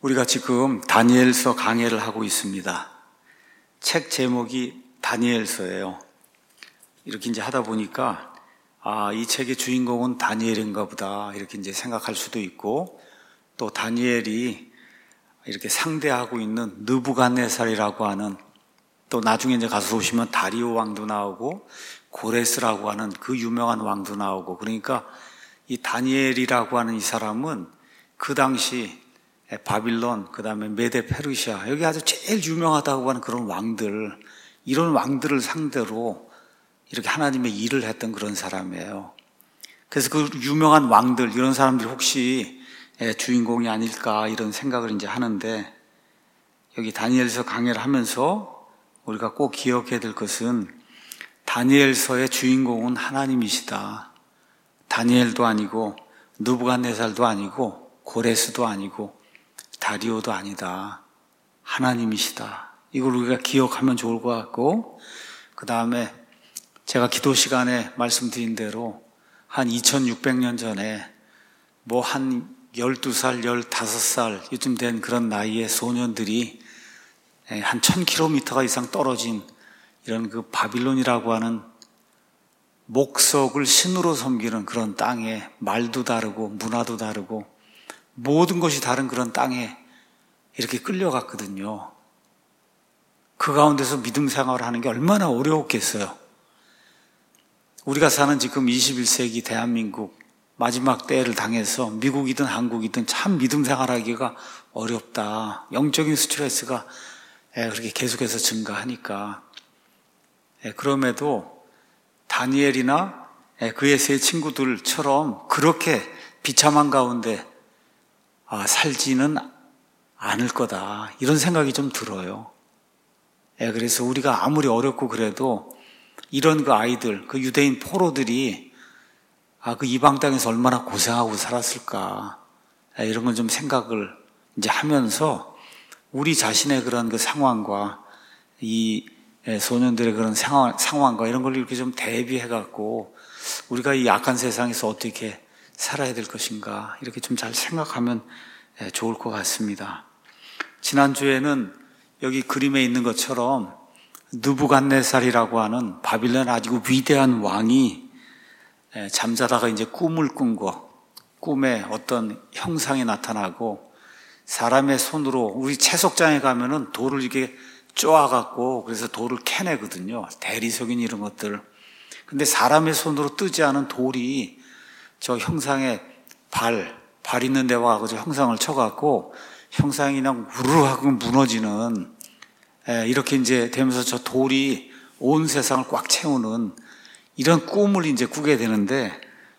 우리가 지금 다니엘서 강해를 하고 있습니다. 책 제목이 다니엘서예요. 이렇게 이제 하다 보니까 이 책의 주인공은 다니엘인가 보다 이렇게 이제 생각할 수도 있고, 또 다니엘이 이렇게 상대하고 있는 느부갓네살이라고 하는, 또 나중에 이제 가서 보시면 다리오 왕도 나오고 고레스라고 하는 그 유명한 왕도 나오고, 그러니까 이 다니엘이라고 하는 이 사람은 그 당시 바빌론, 그 다음에 메데 페르시아, 여기 아주 제일 유명하다고 하는 그런 왕들, 이런 왕들을 상대로 이렇게 하나님의 일을 했던 그런 사람이에요. 그래서 그 유명한 왕들, 이런 사람들이 혹시 주인공이 아닐까 이런 생각을 이제 하는데, 여기 다니엘서 강해를 하면서 우리가 꼭 기억해야 될 것은 다니엘서의 주인공은 하나님이시다. 다니엘도 아니고 느부갓네살도 아니고 고레스도 아니고 다리오도 아니다. 하나님이시다. 이걸 우리가 기억하면 좋을 것 같고, 그 다음에 제가 기도 시간에 말씀드린 대로 한 2600년 전에 한 12살, 15살 요즘 된 그런 나이의 소년들이 한 1000km 이상 떨어진 이런 그 바빌론이라고 하는 목석을 신으로 섬기는 그런 땅에, 말도 다르고 문화도 다르고 모든 것이 다른 그런 땅에 이렇게 끌려갔거든요. 그 가운데서 믿음 생활을 하는 게 얼마나 어려웠겠어요. 우리가 사는 지금 21세기 대한민국 마지막 때를 당해서 미국이든 한국이든 참 믿음 생활하기가 어렵다. 영적인 스트레스가 그렇게 계속해서 증가하니까. 그럼에도 다니엘이나 그의 세 친구들처럼 그렇게 비참한 가운데 살지는 않을 거다, 이런 생각이 좀 들어요. 그래서 우리가 아무리 어렵고 그래도 이런 그 아이들, 그 유대인 포로들이 그 이방 땅에서 얼마나 고생하고 살았을까, 이런 걸 좀 생각을 이제 하면서 우리 자신의 그런 그 상황과 이 소년들의 그런 상황과 이런 걸 이렇게 좀 대비해갖고 우리가 이 악한 세상에서 어떻게 살아야 될 것인가, 이렇게 좀 잘 생각하면 좋을 것 같습니다. 지난주에는 여기 그림에 있는 것처럼 느부갓네살이라고 하는 바빌론 아주 위대한 왕이 잠자다가 이제 꿈을 꾼 거, 꿈에 어떤 형상이 나타나고 사람의 손으로, 우리 채석장에 가면은 돌을 이렇게 쪼아갖고 그래서 돌을 캐내거든요. 대리석인 이런 것들. 근데 사람의 손으로 뜨지 않은 돌이 저 형상에 발 있는 데 와서 저 형상을 쳐갖고 형상이 그냥 우르르 하고 무너지는, 이렇게 이제 되면서 저 돌이 온 세상을 꽉 채우는 이런 꿈을 이제 꾸게 되는데,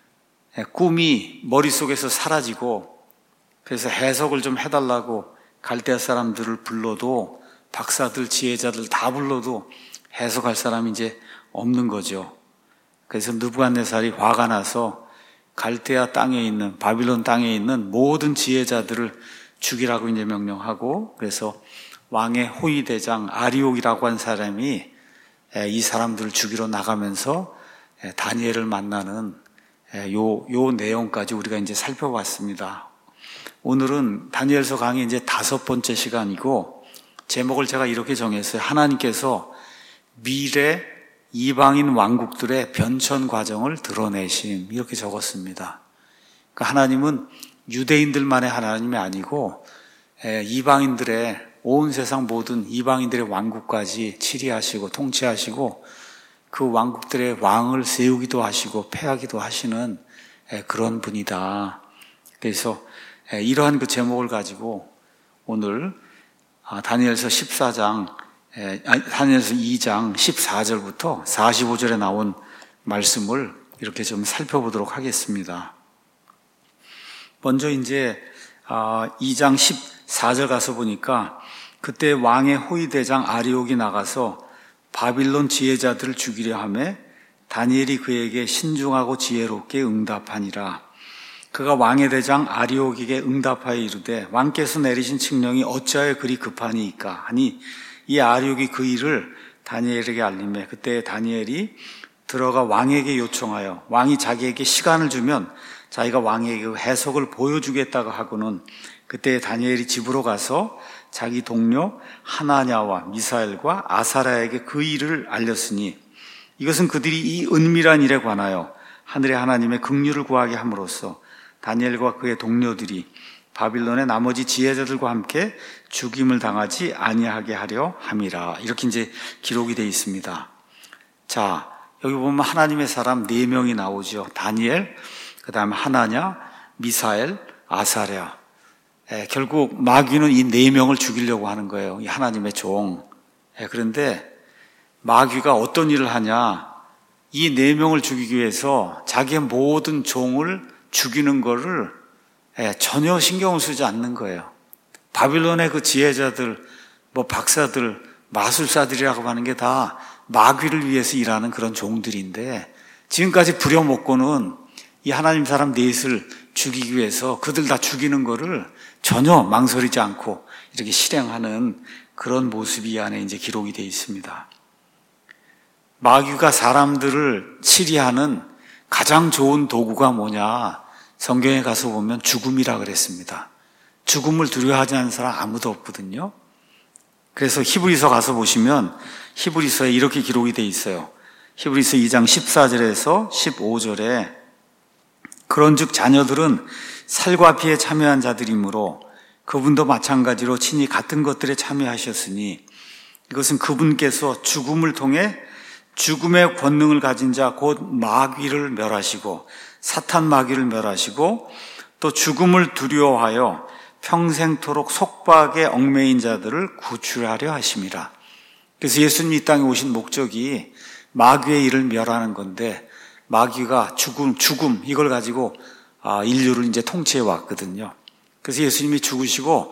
꿈이 머릿속에서 사라지고, 그래서 해석을 좀 해달라고 갈대아 사람들을 불러도, 박사들, 지혜자들 다 불러도 해석할 사람이 이제 없는 거죠. 그래서 느부갓네살이 화가 나서 갈대아 땅에 있는, 바빌론 땅에 있는 모든 지혜자들을 죽이라고 이제 명령하고, 그래서 왕의 호위대장 아리옥이라고 한 사람이 이 사람들을 죽이러 나가면서 다니엘을 만나는 요 내용까지 우리가 이제 살펴봤습니다. 오늘은 다니엘서 강의 이제 5번째 시간이고, 제목을 제가 이렇게 정했어요. 하나님께서 미래 이방인 왕국들의 변천 과정을 드러내심, 이렇게 적었습니다. 그러니까 하나님은 유대인들만의 하나님이 아니고 이방인들의, 온 세상 모든 이방인들의 왕국까지 치리하시고 통치하시고 그 왕국들의 왕을 세우기도 하시고 패하기도 하시는 그런 분이다. 그래서 이러한 그 제목을 가지고 오늘 다니엘서 14장, 다니엘서 2장 14절부터 45절에 나온 말씀을 이렇게 좀 살펴보도록 하겠습니다. 먼저 이제 2장 14절 가서 보니까, 그때 왕의 호위대장 아리옥이 나가서 바빌론 지혜자들을 죽이려 하매 다니엘이 그에게 신중하고 지혜롭게 응답하니라. 그가 왕의 대장 아리옥에게 응답하여 이르되, 왕께서 내리신 칙령이 어찌하여 그리 급하니이까 하니, 이 아리옥이 그 일을 다니엘에게 알리매, 그때 다니엘이 들어가 왕에게 요청하여 왕이 자기에게 시간을 주면 자기가 왕에게 그 해석을 보여주겠다고 하고는 그때 다니엘이 집으로 가서 자기 동료 하나냐와 미사엘과 아사랴에게 그 일을 알렸으니 이것은 그들이 이 은밀한 일에 관하여 하늘의 하나님의 긍휼을 구하게 함으로써 다니엘과 그의 동료들이 바빌론의 나머지 지혜자들과 함께 죽임을 당하지 아니하게 하려 함이라. 이렇게 이제 기록이 되어 있습니다. 자, 여기 보면 하나님의 사람 4명이 나오죠. 다니엘, 그 다음에 하나냐, 미사엘, 아사랴. 결국 마귀는 이 4명을 죽이려고 하는 거예요. 이 하나님의 종. 그런데 마귀가 어떤 일을 하냐? 이 4명을 죽이기 위해서 자기의 모든 종을 죽이는 거를 전혀 신경을 쓰지 않는 거예요. 바빌론의 그 지혜자들, 박사들, 마술사들이라고 하는 게 다 마귀를 위해서 일하는 그런 종들인데 지금까지 부려먹고는 이 하나님 사람 넷을 죽이기 위해서 그들 다 죽이는 거를 전혀 망설이지 않고 이렇게 실행하는 그런 모습이 이 안에 이제 기록이 되어 있습니다. 마귀가 사람들을 치리하는 가장 좋은 도구가 뭐냐? 성경에 가서 보면 죽음이라 그랬습니다. 죽음을 두려워하지 않는 사람 아무도 없거든요. 그래서 히브리서 가서 보시면 히브리서에 이렇게 기록이 되어 있어요. 히브리서 2장 14절에서 15절에 그런즉 자녀들은 살과 피에 참여한 자들이므로 그분도 마찬가지로 친히 같은 것들에 참여하셨으니 이것은 그분께서 죽음을 통해 죽음의 권능을 가진 자 곧 마귀를 멸하시고 사탄 마귀를 멸하시고 또 죽음을 두려워하여 평생토록 속박에 얽매인 자들을 구출하려 하심이라. 그래서 예수님이 이 땅에 오신 목적이 마귀의 일을 멸하는 건데 마귀가 죽음 이걸 가지고 인류를 이제 통치해 왔거든요. 그래서 예수님이 죽으시고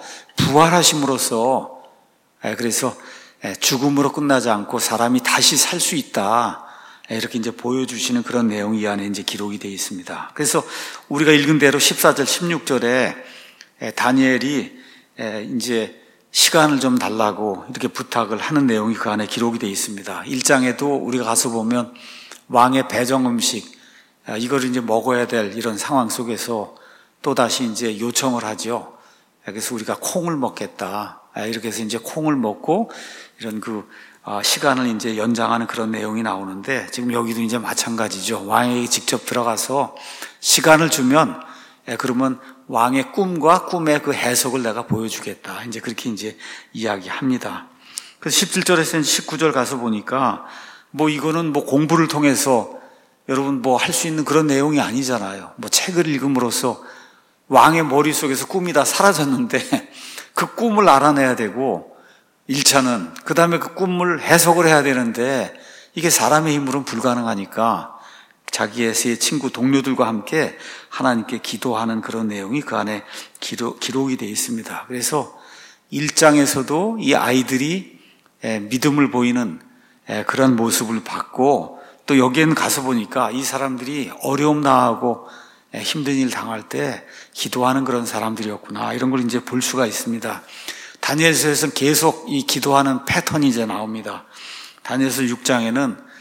부활하심으로써 그래서 죽음으로 끝나지 않고 사람이 다시 살 수 있다. 이렇게 이제 보여주시는 그런 내용이 이 안에 이제 기록이 되어 있습니다. 그래서 우리가 읽은 대로 14절, 16절에 다니엘이 이제 시간을 좀 달라고 이렇게 부탁을 하는 내용이 그 안에 기록이 되어 있습니다. 1장에도 우리가 가서 보면 왕의 배정 음식, 이걸 이제 먹어야 될 이런 상황 속에서 또다시 이제 요청을 하죠. 그래서 우리가 콩을 먹겠다. 이렇게 해서 이제 콩을 먹고 이런 시간을 이제 연장하는 그런 내용이 나오는데 지금 여기도 이제 마찬가지죠. 왕에게 직접 들어가서 시간을 주면 그러면 왕의 꿈과 꿈의 그 해석을 내가 보여주겠다. 이제 그렇게 이제 이야기합니다. 그래서 17절에서 19절 가서 보니까 이거는 공부를 통해서 여러분 할 수 있는 그런 내용이 아니잖아요. 책을 읽음으로써 왕의 머릿속에서 꿈이 다 사라졌는데 그 꿈을 알아내야 되고 1차는 그 다음에 그 꿈을 해석을 해야 되는데 이게 사람의 힘으로는 불가능하니까 자기의 세 친구 동료들과 함께 하나님께 기도하는 그런 내용이 그 안에 기록이 되어 있습니다. 그래서 1장에서도 이 아이들이 믿음을 보이는 그런 모습을 봤고 또 여기에는 가서 보니까 이 사람들이 어려움 당하고 힘든 일 당할 때 기도하는 그런 사람들이었구나 이런 걸 이제 볼 수가 있습니다. 다니엘서에서는 계속 이 기도하는 패턴이 이제 나옵니다. 다니엘서 6장에는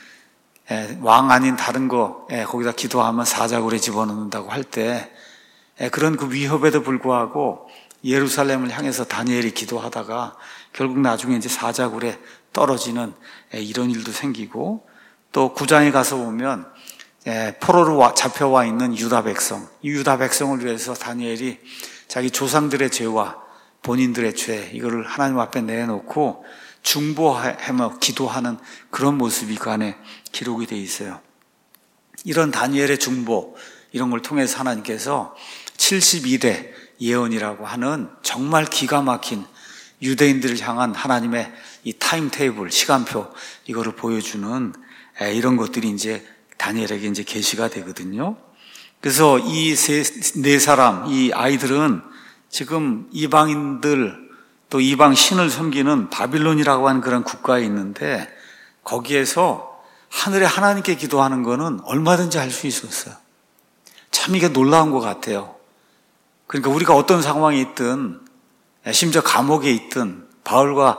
왕 아닌 다른 거 거기다 기도하면 사자굴에 집어넣는다고 할 때 그런 그 위협에도 불구하고 예루살렘을 향해서 다니엘이 기도하다가 결국 나중에 이제 사자굴에 떨어지는 이런 일도 생기고 또 9장에 가서 보면 포로로 잡혀와 있는 유다 백성, 이 유다 백성을 위해서 다니엘이 자기 조상들의 죄와 본인들의 죄 이거를 하나님 앞에 내놓고 중보하며 기도하는 그런 모습이 그 안에 기록이 되어 있어요. 이런 다니엘의 중보 이런 걸 통해서 하나님께서 72대 예언이라고 하는 정말 기가 막힌 유대인들을 향한 하나님의 이 타임테이블, 시간표 이거를 보여주는 이런 것들이 이제 다니엘에게 이제 계시가 되거든요. 그래서 이 네 사람, 이 아이들은 지금 이방인들 또 이방 신을 섬기는 바빌론이라고 하는 그런 국가에 있는데 거기에서 하늘의 하나님께 기도하는 거는 얼마든지 할 수 있었어요. 참 이게 놀라운 것 같아요. 그러니까 우리가 어떤 상황에 있든 심지어 감옥에 있든 바울과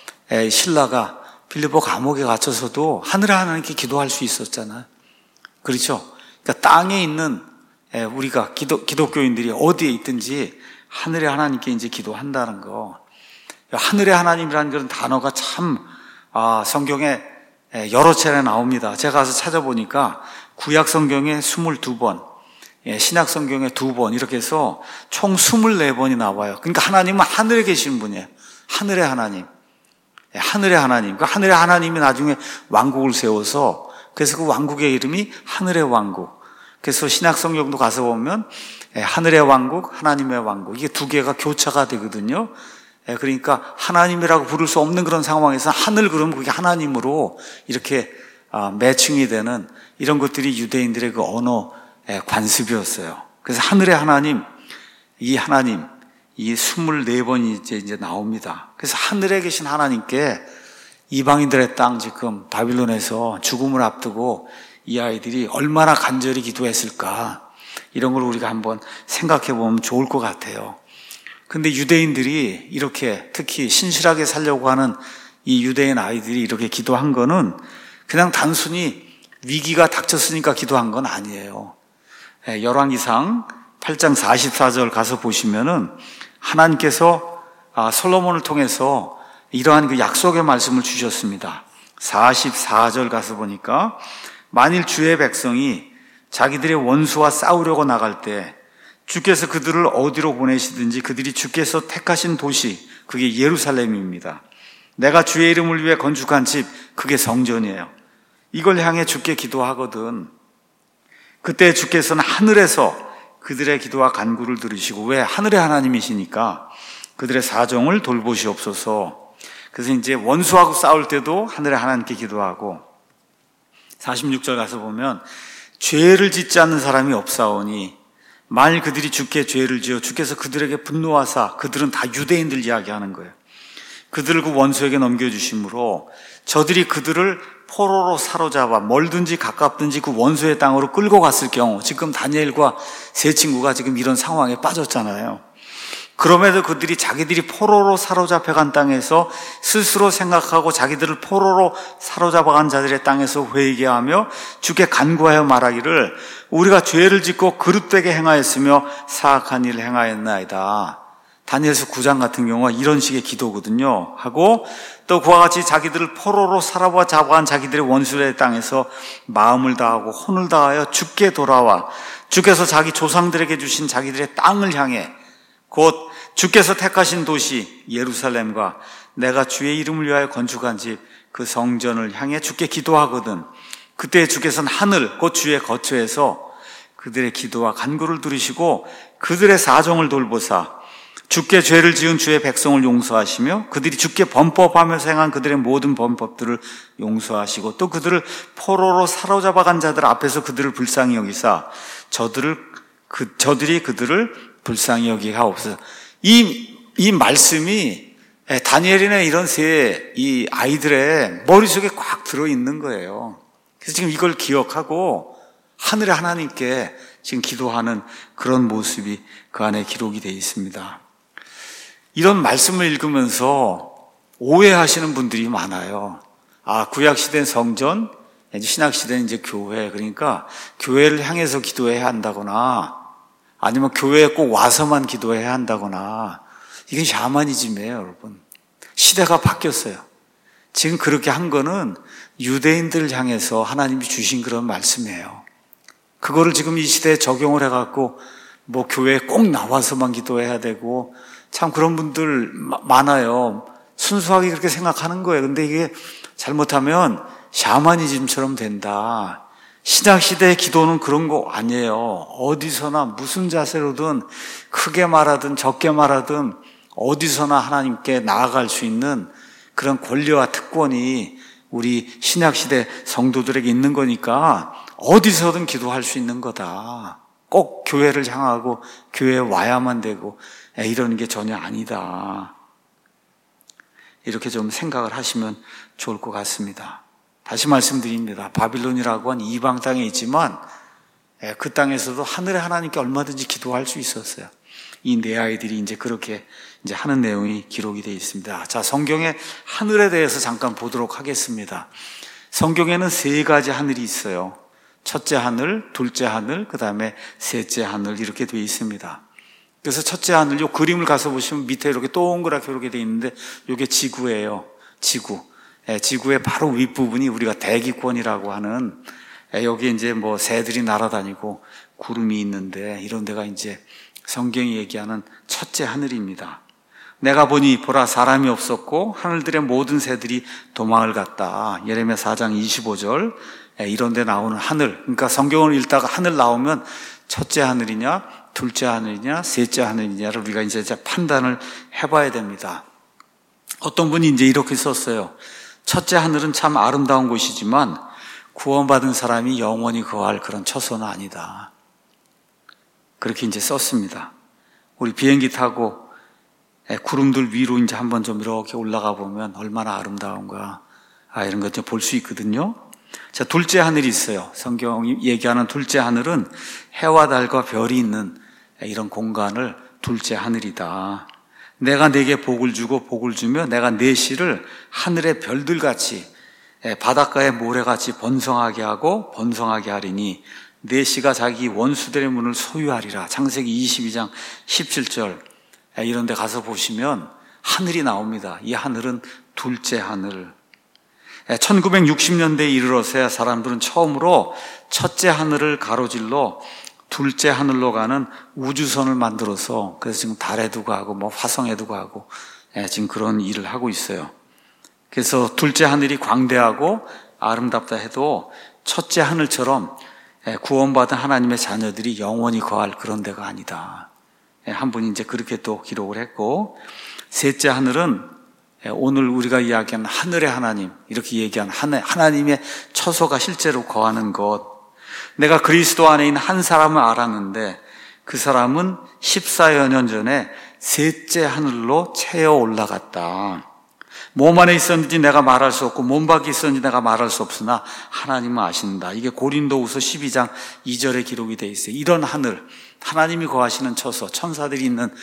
실라가 빌립보 감옥에 갇혀서도 하늘의 하나님께 기도할 수 있었잖아요. 그렇죠? 그러니까 땅에 있는 우리가 기독교인들이 어디에 있든지 하늘의 하나님께 이제 기도한다는 거. 하늘의 하나님이라는 그런 단어가 참 성경에 여러 차례 나옵니다. 제가 가서 찾아보니까 구약 성경에 22번, 신약 성경에 2번 이렇게 해서 총 24번이 나와요. 그러니까 하나님은 하늘에 계시는 분이에요. 하늘의 하나님. 하늘의 하나님. 그 하늘의 하나님이 나중에 왕국을 세워서 그래서 그 왕국의 이름이 하늘의 왕국. 그래서 신약 성경도 가서 보면 하늘의 왕국, 하나님의 왕국 이게 두 개가 교차가 되거든요. 그러니까 하나님이라고 부를 수 없는 그런 상황에서 하늘 그러면 그게 하나님으로 이렇게 매칭이 되는 이런 것들이 유대인들의 그 언어 관습이었어요. 그래서 하늘의 하나님, 이 24번이 이제 나옵니다. 그래서 하늘에 계신 하나님께 이방인들의 땅 지금 바빌론에서 죽음을 앞두고 이 아이들이 얼마나 간절히 기도했을까 이런 걸 우리가 한번 생각해 보면 좋을 것 같아요. 근데 유대인들이 이렇게 특히 신실하게 살려고 하는 이 유대인 아이들이 이렇게 기도한 거는 그냥 단순히 위기가 닥쳤으니까 기도한 건 아니에요. 열왕기상 8장 44절 가서 보시면은 하나님께서 솔로몬을 통해서 이러한 그 약속의 말씀을 주셨습니다. 44절 가서 보니까 만일 주의 백성이 자기들의 원수와 싸우려고 나갈 때 주께서 그들을 어디로 보내시든지 그들이 주께서 택하신 도시 그게 예루살렘입니다. 내가 주의 이름을 위해 건축한 집 그게 성전이에요. 이걸 향해 주께 기도하거든. 그때 주께서는 하늘에서 그들의 기도와 간구를 들으시고 왜 하늘의 하나님이시니까 그들의 사정을 돌보시옵소서. 그래서 이제 원수하고 싸울 때도 하늘의 하나님께 기도하고 46절 가서 보면 죄를 짓지 않는 사람이 없사오니 만일 그들이 주께 죄를 지어 주께서 그들에게 분노하사 그들은 다 유대인들 이야기하는 거예요. 그들을 그 원수에게 넘겨주심으로 저들이 그들을 포로로 사로잡아 멀든지 가깝든지 그 원수의 땅으로 끌고 갔을 경우 지금 다니엘과 세 친구가 지금 이런 상황에 빠졌잖아요. 그럼에도 그들이 자기들이 포로로 사로잡혀간 땅에서 스스로 생각하고 자기들을 포로로 사로잡아간 자들의 땅에서 회개하며 주께 간구하여 말하기를 우리가 죄를 짓고 그릇되게 행하였으며 사악한 일을 행하였나이다. 다니엘서 9장 같은 경우가 이런 식의 기도거든요. 하고 또 그와 같이 자기들을 포로로 사로잡아간 자기들의 원수의 땅에서 마음을 다하고 혼을 다하여 주께 돌아와 주께서 자기 조상들에게 주신 자기들의 땅을 향해 곧 주께서 택하신 도시 예루살렘과 내가 주의 이름을 위하여 건축한 집 그 성전을 향해 주께 기도하거든. 그때 주께서는 하늘 곧 주의 거처에서 그들의 기도와 간구를 들으시고 그들의 사정을 돌보사 주께 죄를 지은 주의 백성을 용서하시며 그들이 주께 범법하면서 행한 그들의 모든 범법들을 용서하시고 또 그들을 포로로 사로잡아간 자들 앞에서 그들을 불쌍히 여기사 저들이 그들을 불쌍히 여기게 하옵소서. 이 말씀이 다니엘이나 이런 이 아이들의 머릿속에 꽉 들어있는 거예요. 그래서 지금 이걸 기억하고 하늘의 하나님께 지금 기도하는 그런 모습이 그 안에 기록이 되어 있습니다. 이런 말씀을 읽으면서 오해하시는 분들이 많아요. 구약시대는 성전, 신약시대는 이제 교회. 그러니까 교회를 향해서 기도해야 한다거나 아니면 교회에 꼭 와서만 기도해야 한다거나 이게 샤머니즘이에요, 여러분. 시대가 바뀌었어요. 지금 그렇게 한 거는 유대인들을 향해서 하나님이 주신 그런 말씀이에요. 그거를 지금 이 시대에 적용을 해갖고 뭐 교회에 꼭 나와서만 기도해야 되고 참 그런 분들 많아요. 순수하게 그렇게 생각하는 거예요. 근데 이게 잘못하면 샤머니즘처럼 된다. 신약시대의 기도는 그런 거 아니에요. 어디서나 무슨 자세로든 크게 말하든 적게 말하든 어디서나 하나님께 나아갈 수 있는 그런 권리와 특권이 우리 신약시대 성도들에게 있는 거니까 어디서든 기도할 수 있는 거다. 꼭 교회를 향하고 교회에 와야만 되고 이러는 게 전혀 아니다. 이렇게 좀 생각을 하시면 좋을 것 같습니다. 다시 말씀드립니다. 바빌론이라고 한 이방 땅에 있지만 그 땅에서도 하늘의 하나님께 얼마든지 기도할 수 있었어요. 이 네 아이들이 이제 그렇게 이제 하는 내용이 기록이 되어 있습니다. 자, 성경의 하늘에 대해서 잠깐 보도록 하겠습니다. 성경에는 세 가지 하늘이 있어요. 첫째 하늘, 둘째 하늘, 그 다음에 셋째 하늘 이렇게 되어 있습니다. 그래서 첫째 하늘, 요 그림을 가서 보시면 밑에 이렇게 동그랗게 이렇게 되어 있는데 이게 지구예요. 지구. 지구의 바로 윗부분이 우리가 대기권이라고 하는, 여기 이제 뭐 새들이 날아다니고 구름이 있는데 이런 데가 이제 성경이 얘기하는 첫째 하늘입니다. 내가 보니 보라 사람이 없었고 하늘들의 모든 새들이 도망을 갔다. 예레미야 4장 25절 이런 데 나오는 하늘. 그러니까 성경을 읽다가 하늘 나오면 첫째 하늘이냐, 둘째 하늘이냐, 셋째 하늘이냐를 우리가 이제 판단을 해봐야 됩니다. 어떤 분이 이제 이렇게 썼어요. 첫째 하늘은 참 아름다운 곳이지만 구원받은 사람이 영원히 거할 그런 처소는 아니다. 그렇게 이제 썼습니다. 우리 비행기 타고 구름들 위로 이제 한번 좀 이렇게 올라가 보면 얼마나 아름다운가. 이런 것 좀 볼 수 있거든요. 자, 둘째 하늘이 있어요. 성경이 얘기하는 둘째 하늘은 해와 달과 별이 있는 이런 공간을 둘째 하늘이다. 내가 네게 복을 주고 복을 주며 내가 네 씨를 하늘의 별들같이 바닷가의 모래같이 번성하게 하고 번성하게 하리니 네 씨가 자기 원수들의 문을 소유하리라. 창세기 22장 17절 이런 데 가서 보시면 하늘이 나옵니다. 이 하늘은 둘째 하늘. 1960년대에 이르러서야 사람들은 처음으로 첫째 하늘을 가로질러 둘째 하늘로 가는 우주선을 만들어서 그래서 지금 달에도 가고 뭐 화성에도 가고 지금 그런 일을 하고 있어요. 그래서 둘째 하늘이 광대하고 아름답다 해도 첫째 하늘처럼 구원받은 하나님의 자녀들이 영원히 거할 그런 데가 아니다. 한 분이 이제 그렇게 또 기록을 했고, 셋째 하늘은 오늘 우리가 이야기하는 하늘의 하나님, 이렇게 얘기한 하나님의 처소가 실제로 거하는 곳. 내가 그리스도 안에 있는 한 사람을 알았는데 그 사람은 14여 년 전에 셋째 하늘로 채어 올라갔다. 몸 안에 있었는지 내가 말할 수 없고 몸 밖에 있었는지 내가 말할 수 없으나 하나님은 아신다. 이게 고린도후서 12장 2절에 기록이 되어 있어요. 이런 하늘, 하나님이 거하시는 처소, 천사들이 있는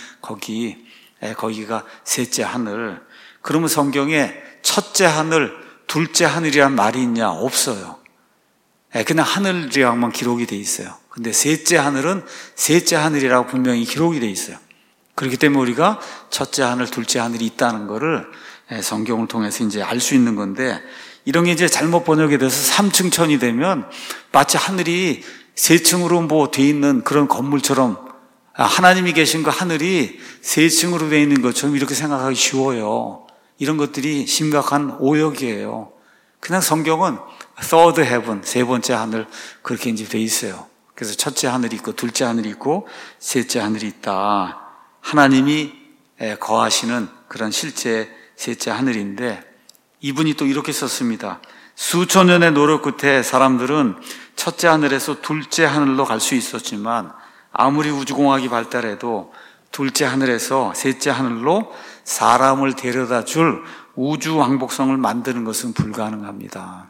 거기가 셋째 하늘. 그러면 성경에 첫째 하늘, 둘째 하늘이란 말이 있냐? 없어요. 그냥 하늘이라고만 기록이 되어 있어요. 근데 셋째 하늘은 셋째 하늘이라고 분명히 기록이 되어 있어요. 그렇기 때문에 우리가 첫째 하늘, 둘째 하늘이 있다는 거를 성경을 통해서 이제 알 수 있는 건데, 이런 게 이제 잘못 번역이 돼서 3층 천이 되면 마치 하늘이 3층으로 뭐 돼 있는 그런 건물처럼, 하나님이 계신 그 하늘이 3층으로 돼 있는 것처럼 이렇게 생각하기 쉬워요. 이런 것들이 심각한 오역이에요. 그냥 성경은 third heaven, 세 번째 하늘, 그렇게 이제 돼 있어요. 그래서 첫째 하늘이 있고 둘째 하늘이 있고 셋째 하늘이 있다. 하나님이 거하시는 그런 실제 셋째 하늘인데, 이분이 또 이렇게 썼습니다. 수천 년의 노력 끝에 사람들은 첫째 하늘에서 둘째 하늘로 갈 수 있었지만 아무리 우주공학이 발달해도 둘째 하늘에서 셋째 하늘로 사람을 데려다 줄 우주 왕복성을 만드는 것은 불가능합니다.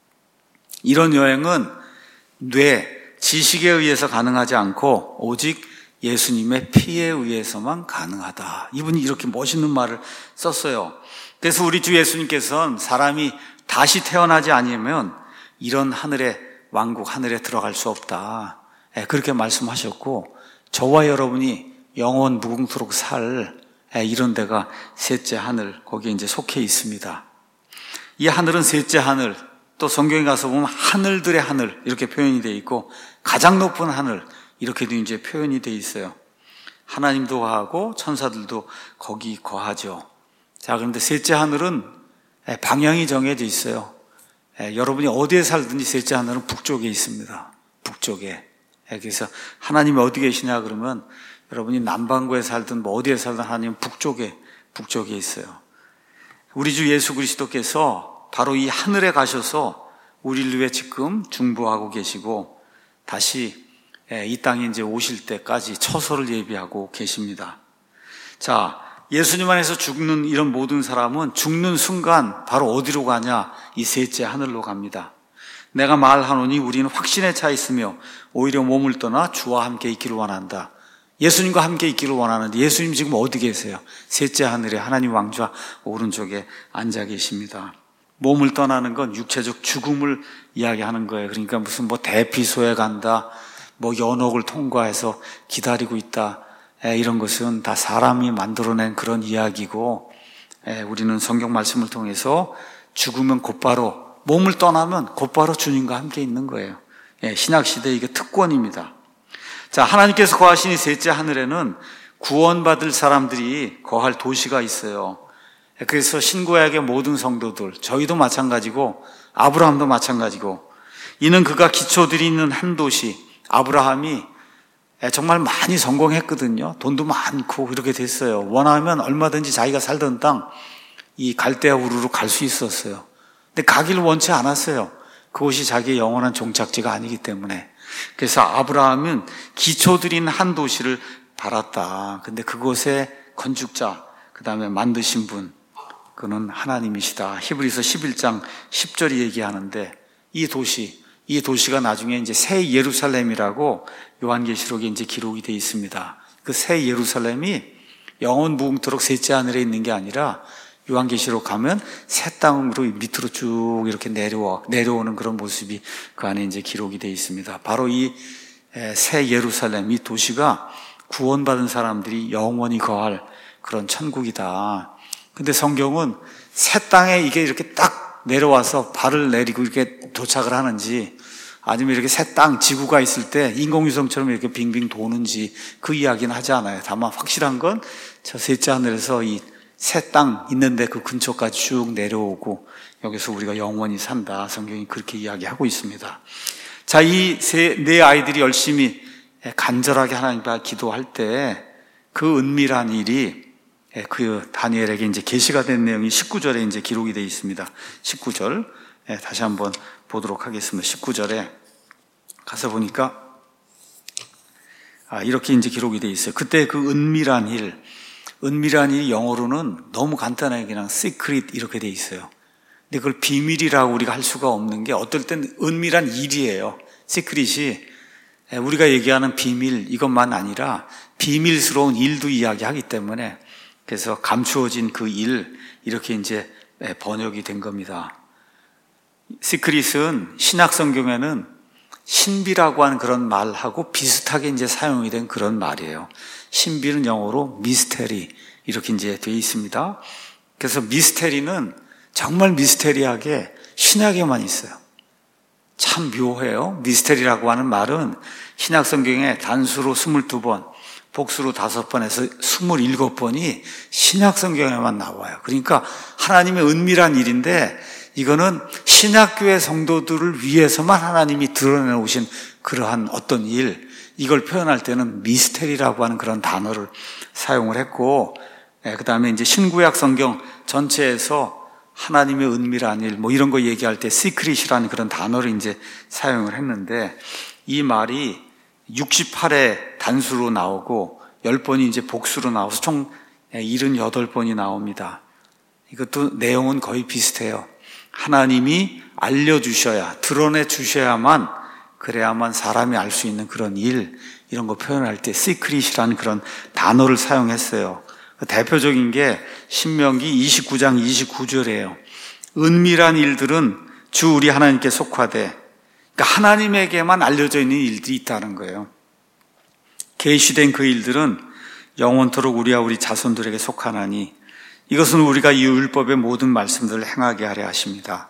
이런 여행은 지식에 의해서 가능하지 않고 오직 예수님의 피에 의해서만 가능하다. 이분이 이렇게 멋있는 말을 썼어요. 그래서 우리 주 예수님께서는 사람이 다시 태어나지 않으면 이런 하늘의 왕국, 하늘에 들어갈 수 없다. 그렇게 말씀하셨고, 저와 여러분이 영원 무궁토록 살 이런 데가 셋째 하늘, 거기에 이제 속해 있습니다. 이 하늘은 셋째 하늘, 또 성경에 가서 보면 하늘들의 하늘 이렇게 표현이 되어 있고, 가장 높은 하늘 이렇게도 이제 표현이 되어 있어요. 하나님도 거하고 천사들도 거기 거하죠. 자, 그런데 셋째 하늘은 방향이 정해져 있어요. 여러분이 어디에 살든지 셋째 하늘은 북쪽에 있습니다. 북쪽에. 그래서 하나님이 어디 계시냐 그러면 여러분이 남반구에 살든 뭐 어디에 살든 하나님은 북쪽에 있어요. 우리 주 예수 그리스도께서 바로 이 하늘에 가셔서 우리를 위해 지금 중보하고 계시고 다시 이 땅에 이제 오실 때까지 처소를 예비하고 계십니다. 자, 예수님 안에서 죽는 이런 모든 사람은 죽는 순간 바로 어디로 가냐? 이 셋째 하늘로 갑니다. 내가 말하노니 우리는 확신에 차 있으며 오히려 몸을 떠나 주와 함께 있기를 원한다. 예수님과 함께 있기를 원하는데 예수님 지금 어디 계세요? 셋째 하늘에 하나님 왕좌 오른쪽에 앉아 계십니다. 몸을 떠나는 건 육체적 죽음을 이야기하는 거예요. 그러니까 무슨 뭐 대피소에 간다, 뭐 연옥을 통과해서 기다리고 있다, 이런 것은 다 사람이 만들어낸 그런 이야기고, 우리는 성경 말씀을 통해서 죽으면 곧바로, 몸을 떠나면 곧바로 주님과 함께 있는 거예요. 신약시대 이게 특권입니다. 자, 하나님께서 거하신 이 셋째 하늘에는 구원받을 사람들이 거할 도시가 있어요. 그래서 신구약의 모든 성도들, 저희도 마찬가지고 아브라함도 마찬가지고, 이는 그가 기초들이 있는 한 도시, 아브라함이 정말 많이 성공했거든요. 돈도 많고 이렇게 됐어요. 원하면 얼마든지 자기가 살던 땅, 이 갈대아 우르로 갈 수 있었어요. 근데 가기를 원치 않았어요. 그곳이 자기의 영원한 종착지가 아니기 때문에. 그래서 아브라함은 기초들이 있는 한 도시를 바랐다. 근데 그곳에 건축자, 그 다음에 만드신 분, 그는 하나님이시다. 히브리서 11장 10절이 얘기하는데, 이 도시가 나중에 이제 새 예루살렘이라고 요한계시록에 이제 기록이 되어 있습니다. 그 새 예루살렘이 영원 무궁토록 셋째 하늘에 있는 게 아니라 요한계시록 가면 새 땅으로 밑으로 쭉 이렇게 내려오는 그런 모습이 그 안에 이제 기록이 되어 있습니다. 바로 이 새 예루살렘, 이 도시가 구원받은 사람들이 영원히 거할 그런 천국이다. 근데 성경은 새 땅에 이게 이렇게 딱 내려와서 발을 내리고 이렇게 도착을 하는지, 아니면 이렇게 새 땅, 지구가 있을 때 인공위성처럼 이렇게 빙빙 도는지 그 이야기는 하지 않아요. 다만 확실한 건 저 셋째 하늘에서 이 새 땅 있는데 그 근처까지 쭉 내려오고 여기서 우리가 영원히 산다. 성경이 그렇게 이야기하고 있습니다. 자, 이 네 아이들이 열심히 간절하게 하나님 앞에 기도할 때 그 은밀한 일이 그 다니엘에게 이제 계시가 된 내용이 19절에 이제 기록이 되어 있습니다. 19절 다시 한번 보도록 하겠습니다. 19절에 가서 보니까 이렇게 이제 기록이 되어 있어요. 그때 그 은밀한 일이 영어로는 너무 간단하게 그냥 secret 이렇게 되어 있어요. 근데 그걸 비밀이라고 우리가 할 수가 없는 게, 어떨 땐 은밀한 일이에요. secret이 우리가 얘기하는 비밀 이것만 아니라 비밀스러운 일도 이야기하기 때문에, 그래서 감추어진 그 일, 이렇게 이제 번역이 된 겁니다. 시크릿은 신약 성경에는 신비라고 하는 그런 말하고 비슷하게 이제 사용이 된 그런 말이에요. 신비는 영어로 미스테리 이렇게 이제 되어 있습니다. 그래서 미스테리는 정말 미스테리하게 신약에만 있어요. 참 묘해요. 미스테리라고 하는 말은 신약 성경에 단수로 22번, 복수로 5번에서 27번이 신약 성경에만 나와요. 그러니까 하나님의 은밀한 일인데, 이거는 신약교회 성도들을 위해서만 하나님이 드러내 오신 그러한 어떤 일, 이걸 표현할 때는 미스테리라고 하는 그런 단어를 사용을 했고, 그 다음에 이제 신구약 성경 전체에서 하나님의 은밀한 일, 뭐 이런 거 얘기할 때 시크릿이라는 그런 단어를 이제 사용을 했는데, 이 말이 68회 단수로 나오고 10번이 이제 복수로 나와서 총 78번이 나옵니다. 이것도 내용은 거의 비슷해요. 하나님이 알려주셔야, 드러내 주셔야만, 그래야만 사람이 알 수 있는 그런 일, 이런 거 표현할 때 시크릿이라는 그런 단어를 사용했어요. 대표적인 게 신명기 29장 29절이에요. 은밀한 일들은 주 우리 하나님께 속하되, 그러니까 하나님에게만 알려져 있는 일들이 있다는 거예요. 계시된 그 일들은 영원토록 우리와 우리 자손들에게 속하나니 이것은 우리가 이 율법의 모든 말씀들을 행하게 하려 하십니다.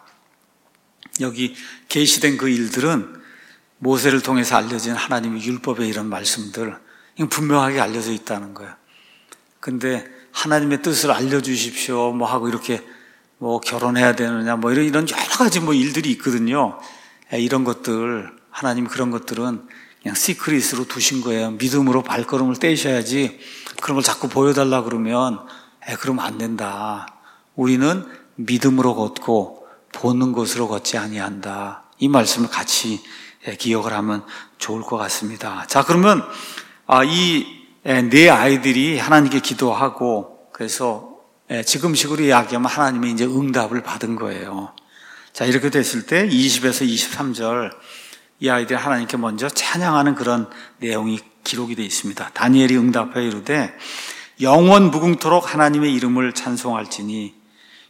여기 계시된 그 일들은 모세를 통해서 알려진 하나님의 율법의 이런 말씀들, 분명하게 알려져 있다는 거예요. 근데 하나님의 뜻을 알려주십시오 뭐 하고 이렇게 뭐 결혼해야 되느냐 뭐 이런 여러 가지 뭐 일들이 있거든요. 이런 것들, 하나님 그런 것들은 그냥 시크릿으로 두신 거예요. 믿음으로 발걸음을 떼셔야지 그런 걸 자꾸 보여달라 그러면 그러면 안 된다. 우리는 믿음으로 걷고 보는 것으로 걷지 아니한다. 이 말씀을 같이 기억을 하면 좋을 것 같습니다. 자, 그러면 이 네 아이들이 하나님께 기도하고, 그래서 지금식으로 이야기하면 하나님의 이제 응답을 받은 거예요. 자, 이렇게 됐을 때 20에서 23절 이 아이들이 하나님께 먼저 찬양하는 그런 내용이 기록이 되어 있습니다. 다니엘이 응답하여 이르되 영원 무궁토록 하나님의 이름을 찬송할지니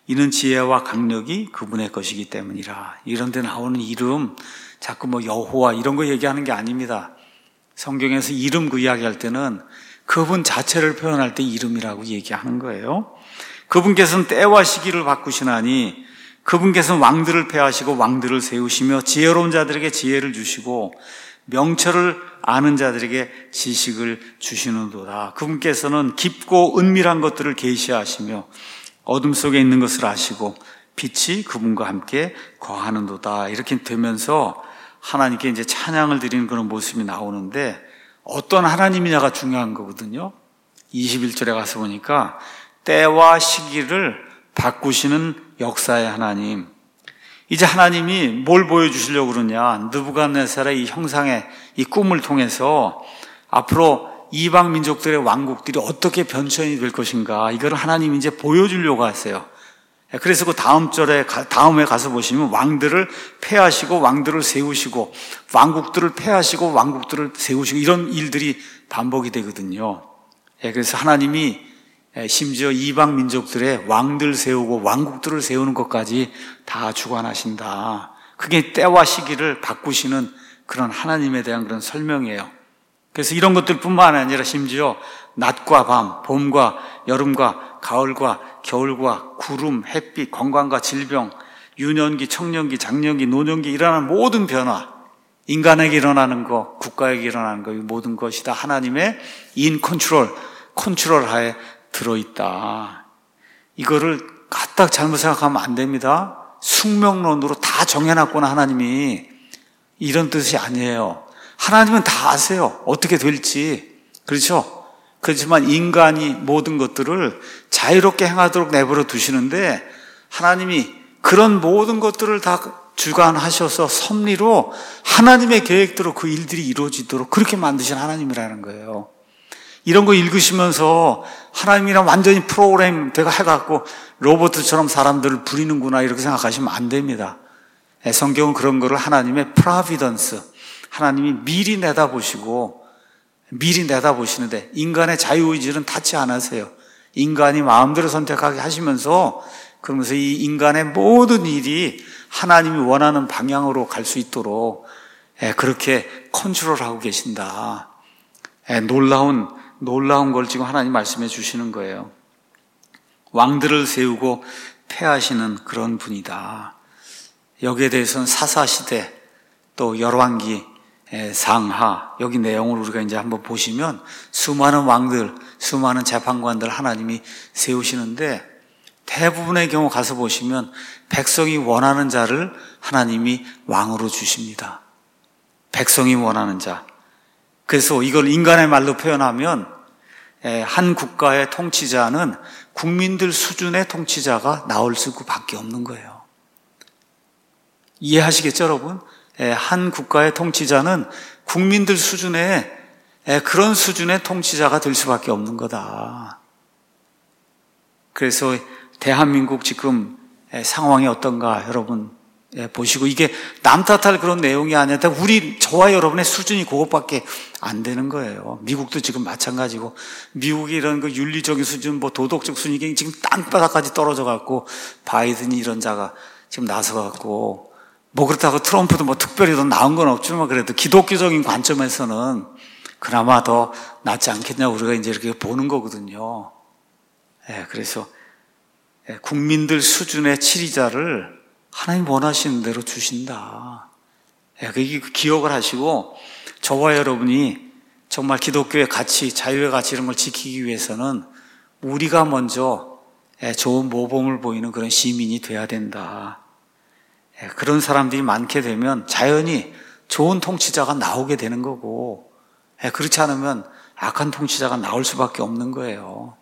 이는 지혜와 강력이 그분의 것이기 때문이라. 이런 데 나오는 이름, 자꾸 뭐 여호와 이런 거 얘기하는 게 아닙니다. 성경에서 이름 그 이야기할 때는 그분 자체를 표현할 때 이름이라고 얘기하는 거예요. 그분께서는 때와 시기를 바꾸시나니 그분께서는 왕들을 패하시고 왕들을 세우시며 지혜로운 자들에게 지혜를 주시고 명철을 아는 자들에게 지식을 주시는도다. 그분께서는 깊고 은밀한 것들을 계시하시며 어둠 속에 있는 것을 아시고 빛이 그분과 함께 거하는도다. 이렇게 되면서 하나님께 이제 찬양을 드리는 그런 모습이 나오는데 어떤 하나님이냐가 중요한 거거든요. 21절에 가서 보니까 때와 시기를 바꾸시는 역사의 하나님. 이제 하나님이 뭘 보여주시려고 그러냐. 느부갓네살의 이 형상의 이 꿈을 통해서 앞으로 이방 민족들의 왕국들이 어떻게 변천이 될 것인가. 이걸 하나님이 이제 보여주려고 하세요. 그래서 그 다음에 가서 보시면 왕들을 패하시고 왕들을 세우시고 왕국들을 패하시고 왕국들을 세우시고 이런 일들이 반복이 되거든요. 그래서 하나님이 심지어 이방 민족들의 왕들 세우고 왕국들을 세우는 것까지 다 주관하신다. 그게 때와 시기를 바꾸시는 그런 하나님에 대한 그런 설명이에요. 그래서 이런 것들뿐만 아니라 심지어 낮과 밤, 봄과 여름과 가을과 겨울과 구름, 햇빛, 건강과 질병, 유년기, 청년기, 장년기, 노년기 일어나는 모든 변화, 인간에게 일어나는 것, 국가에게 일어나는 것, 이 모든 것이 다 하나님의 컨트롤 하에 들어있다. 이거를 까딱 잘못 생각하면 안 됩니다. 숙명론으로 다 정해놨구나 하나님이. 이런 뜻이 아니에요. 하나님은 다 아세요. 어떻게 될지. 그렇죠? 그렇지만 인간이 모든 것들을 자유롭게 행하도록 내버려 두시는데 하나님이 그런 모든 것들을 다 주관하셔서 섭리로 하나님의 계획대로 그 일들이 이루어지도록 그렇게 만드신 하나님이라는 거예요. 이런 거 읽으시면서 하나님이랑 완전히 프로그램 돼가 해갖고 로봇처럼 사람들을 부리는구나 이렇게 생각하시면 안 됩니다. 성경은 그런 거를 하나님의 프로비던스, 하나님이 미리 내다보시는데 인간의 자유의지는 닿지 않으세요. 인간이 마음대로 선택하게 하시면서 그러면서 이 인간의 모든 일이 하나님이 원하는 방향으로 갈 수 있도록 그렇게 컨트롤하고 계신다. 놀라운 걸 지금 하나님 말씀해 주시는 거예요. 왕들을 세우고 패하시는 그런 분이다. 여기에 대해서는 사사시대 또 열왕기 상하 여기 내용을 우리가 이제 한번 보시면 수많은 왕들, 수많은 재판관들 하나님이 세우시는데 대부분의 경우 가서 보시면 백성이 원하는 자를 하나님이 왕으로 주십니다. 백성이 원하는 자. 그래서 이걸 인간의 말로 표현하면 한 국가의 통치자는 국민들 수준의 통치자가 나올 수밖에 없는 거예요. 이해하시겠죠, 여러분? 한 국가의 통치자는 국민들 수준의 그런 수준의 통치자가 될 수밖에 없는 거다. 그래서 대한민국 지금 상황이 어떤가 여러분 보시고 이게 남 탓할 그런 내용이 아니라 저와 여러분의 수준이 그것밖에 안 되는 거예요. 미국도 지금 마찬가지고 미국이 이런 그 윤리적인 수준, 뭐 도덕적 수준이 지금 땅바닥까지 떨어져 갖고 바이든이 이런 자가 지금 나서 갖고 뭐 그렇다고 트럼프도 뭐 특별히 더 나은 건 없지만 그래도 기독교적인 관점에서는 그나마 더 낫지 않겠냐 우리가 이제 이렇게 보는 거거든요. 그래서 국민들 수준의 치리자를 하나님 원하시는 대로 주신다. 기억을 하시고 저와 여러분이 정말 기독교의 가치, 자유의 가치 이런 걸 지키기 위해서는 우리가 먼저 좋은 모범을 보이는 그런 시민이 돼야 된다. 그런 사람들이 많게 되면 자연히 좋은 통치자가 나오게 되는 거고 그렇지 않으면 악한 통치자가 나올 수밖에 없는 거예요.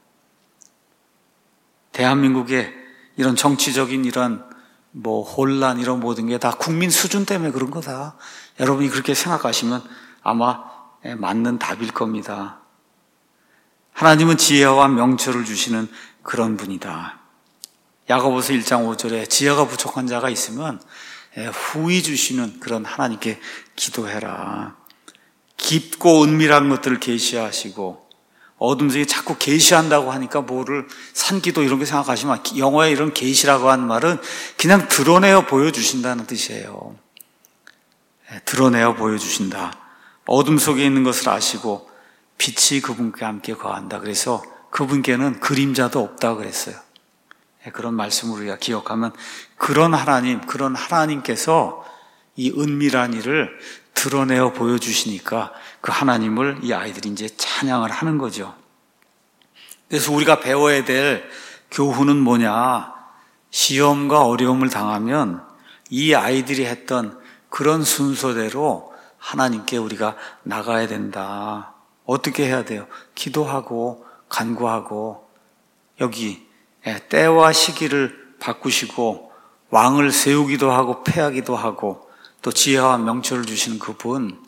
대한민국의 이런 정치적인 이런 혼란 이런 모든 게 다 국민 수준 때문에 그런 거다. 여러분이 그렇게 생각하시면 아마 맞는 답일 겁니다. 하나님은 지혜와 명철을 주시는 그런 분이다. 야고보서 1장 5절에 지혜가 부족한 자가 있으면 후히 주시는 그런 하나님께 기도해라. 깊고 은밀한 것들을 계시하시고 어둠 속에 자꾸 계시한다고 하니까 뭐를 산기도 이런 게 생각하시면 영어에 이런 계시라고 하는 말은 그냥 드러내어 보여주신다는 뜻이에요. 드러내어 보여주신다. 어둠 속에 있는 것을 아시고 빛이 그분께 함께 거한다. 그래서 그분께는 그림자도 없다 그랬어요. 그런 말씀을 우리가 기억하면 그런 하나님께서 이 은밀한 일을 드러내어 보여주시니까 그 하나님을 이 아이들이 이제 찬양을 하는 거죠. 그래서 우리가 배워야 될 교훈은 뭐냐? 시험과 어려움을 당하면 이 아이들이 했던 그런 순서대로 하나님께 우리가 나가야 된다. 어떻게 해야 돼요? 기도하고 간구하고 여기 때와 시기를 바꾸시고 왕을 세우기도 하고 패하기도 하고 또 지혜와 명철을 주시는 그분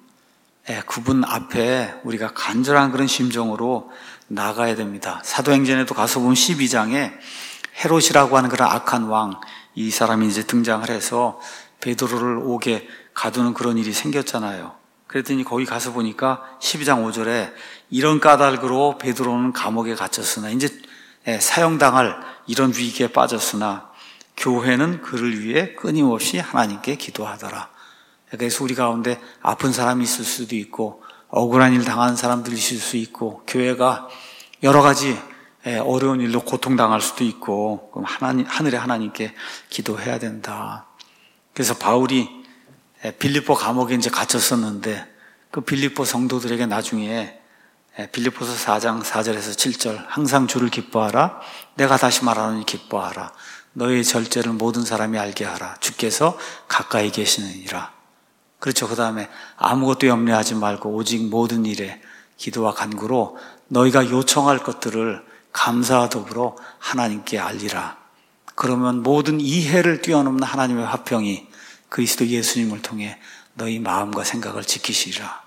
앞에 우리가 간절한 그런 심정으로 나가야 됩니다. 사도행전에도 가서 보면 12장에 헤롯이라고 하는 그런 악한 왕, 이 사람이 이제 등장을 해서 베드로를 옥에 가두는 그런 일이 생겼잖아요. 그랬더니 거기 가서 보니까 12장 5절에 이런 까닭으로 베드로는 감옥에 갇혔으나 이제 사형당할 이런 위기에 빠졌으나 교회는 그를 위해 끊임없이 하나님께 기도하더라. 그래서 우리 가운데 아픈 사람이 있을 수도 있고 억울한 일 당하는 사람들이 있을 수 있고 교회가 여러 가지 어려운 일로 고통당할 수도 있고 그럼 하늘의 하나님께 기도해야 된다. 그래서 바울이 빌립보 감옥에 이제 갇혔었는데 그 빌립보 성도들에게 나중에 빌립보서 4장 4절에서 7절 항상 주를 기뻐하라. 내가 다시 말하노니 기뻐하라. 너의 절제를 모든 사람이 알게 하라. 주께서 가까이 계시느니라. 그렇죠. 그 다음에 아무것도 염려하지 말고 오직 모든 일에 기도와 간구로 너희가 요청할 것들을 감사와 더불어 하나님께 알리라. 그러면 모든 이해를 뛰어넘는 하나님의 화평이 그리스도 예수님을 통해 너희 마음과 생각을 지키시리라.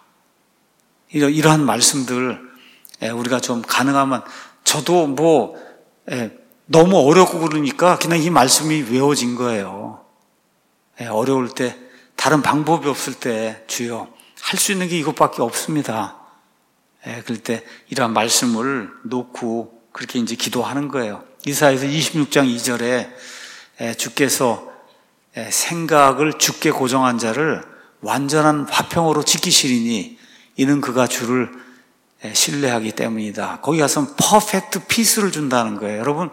이러한 말씀들 우리가 좀 가능하면 저도 너무 어렵고 그러니까 그냥 이 말씀이 외워진 거예요. 어려울 때 다른 방법이 없을 때 주여 할 수 있는 게 이것밖에 없습니다. 그럴 때 이러한 말씀을 놓고 그렇게 이제 기도하는 거예요. 이사야서 26장 2절에 주께서 생각을 주께 고정한 자를 완전한 화평으로 지키시리니 이는 그가 주를 신뢰하기 때문이다. 거기 가서는 퍼펙트 피스를 준다는 거예요. 여러분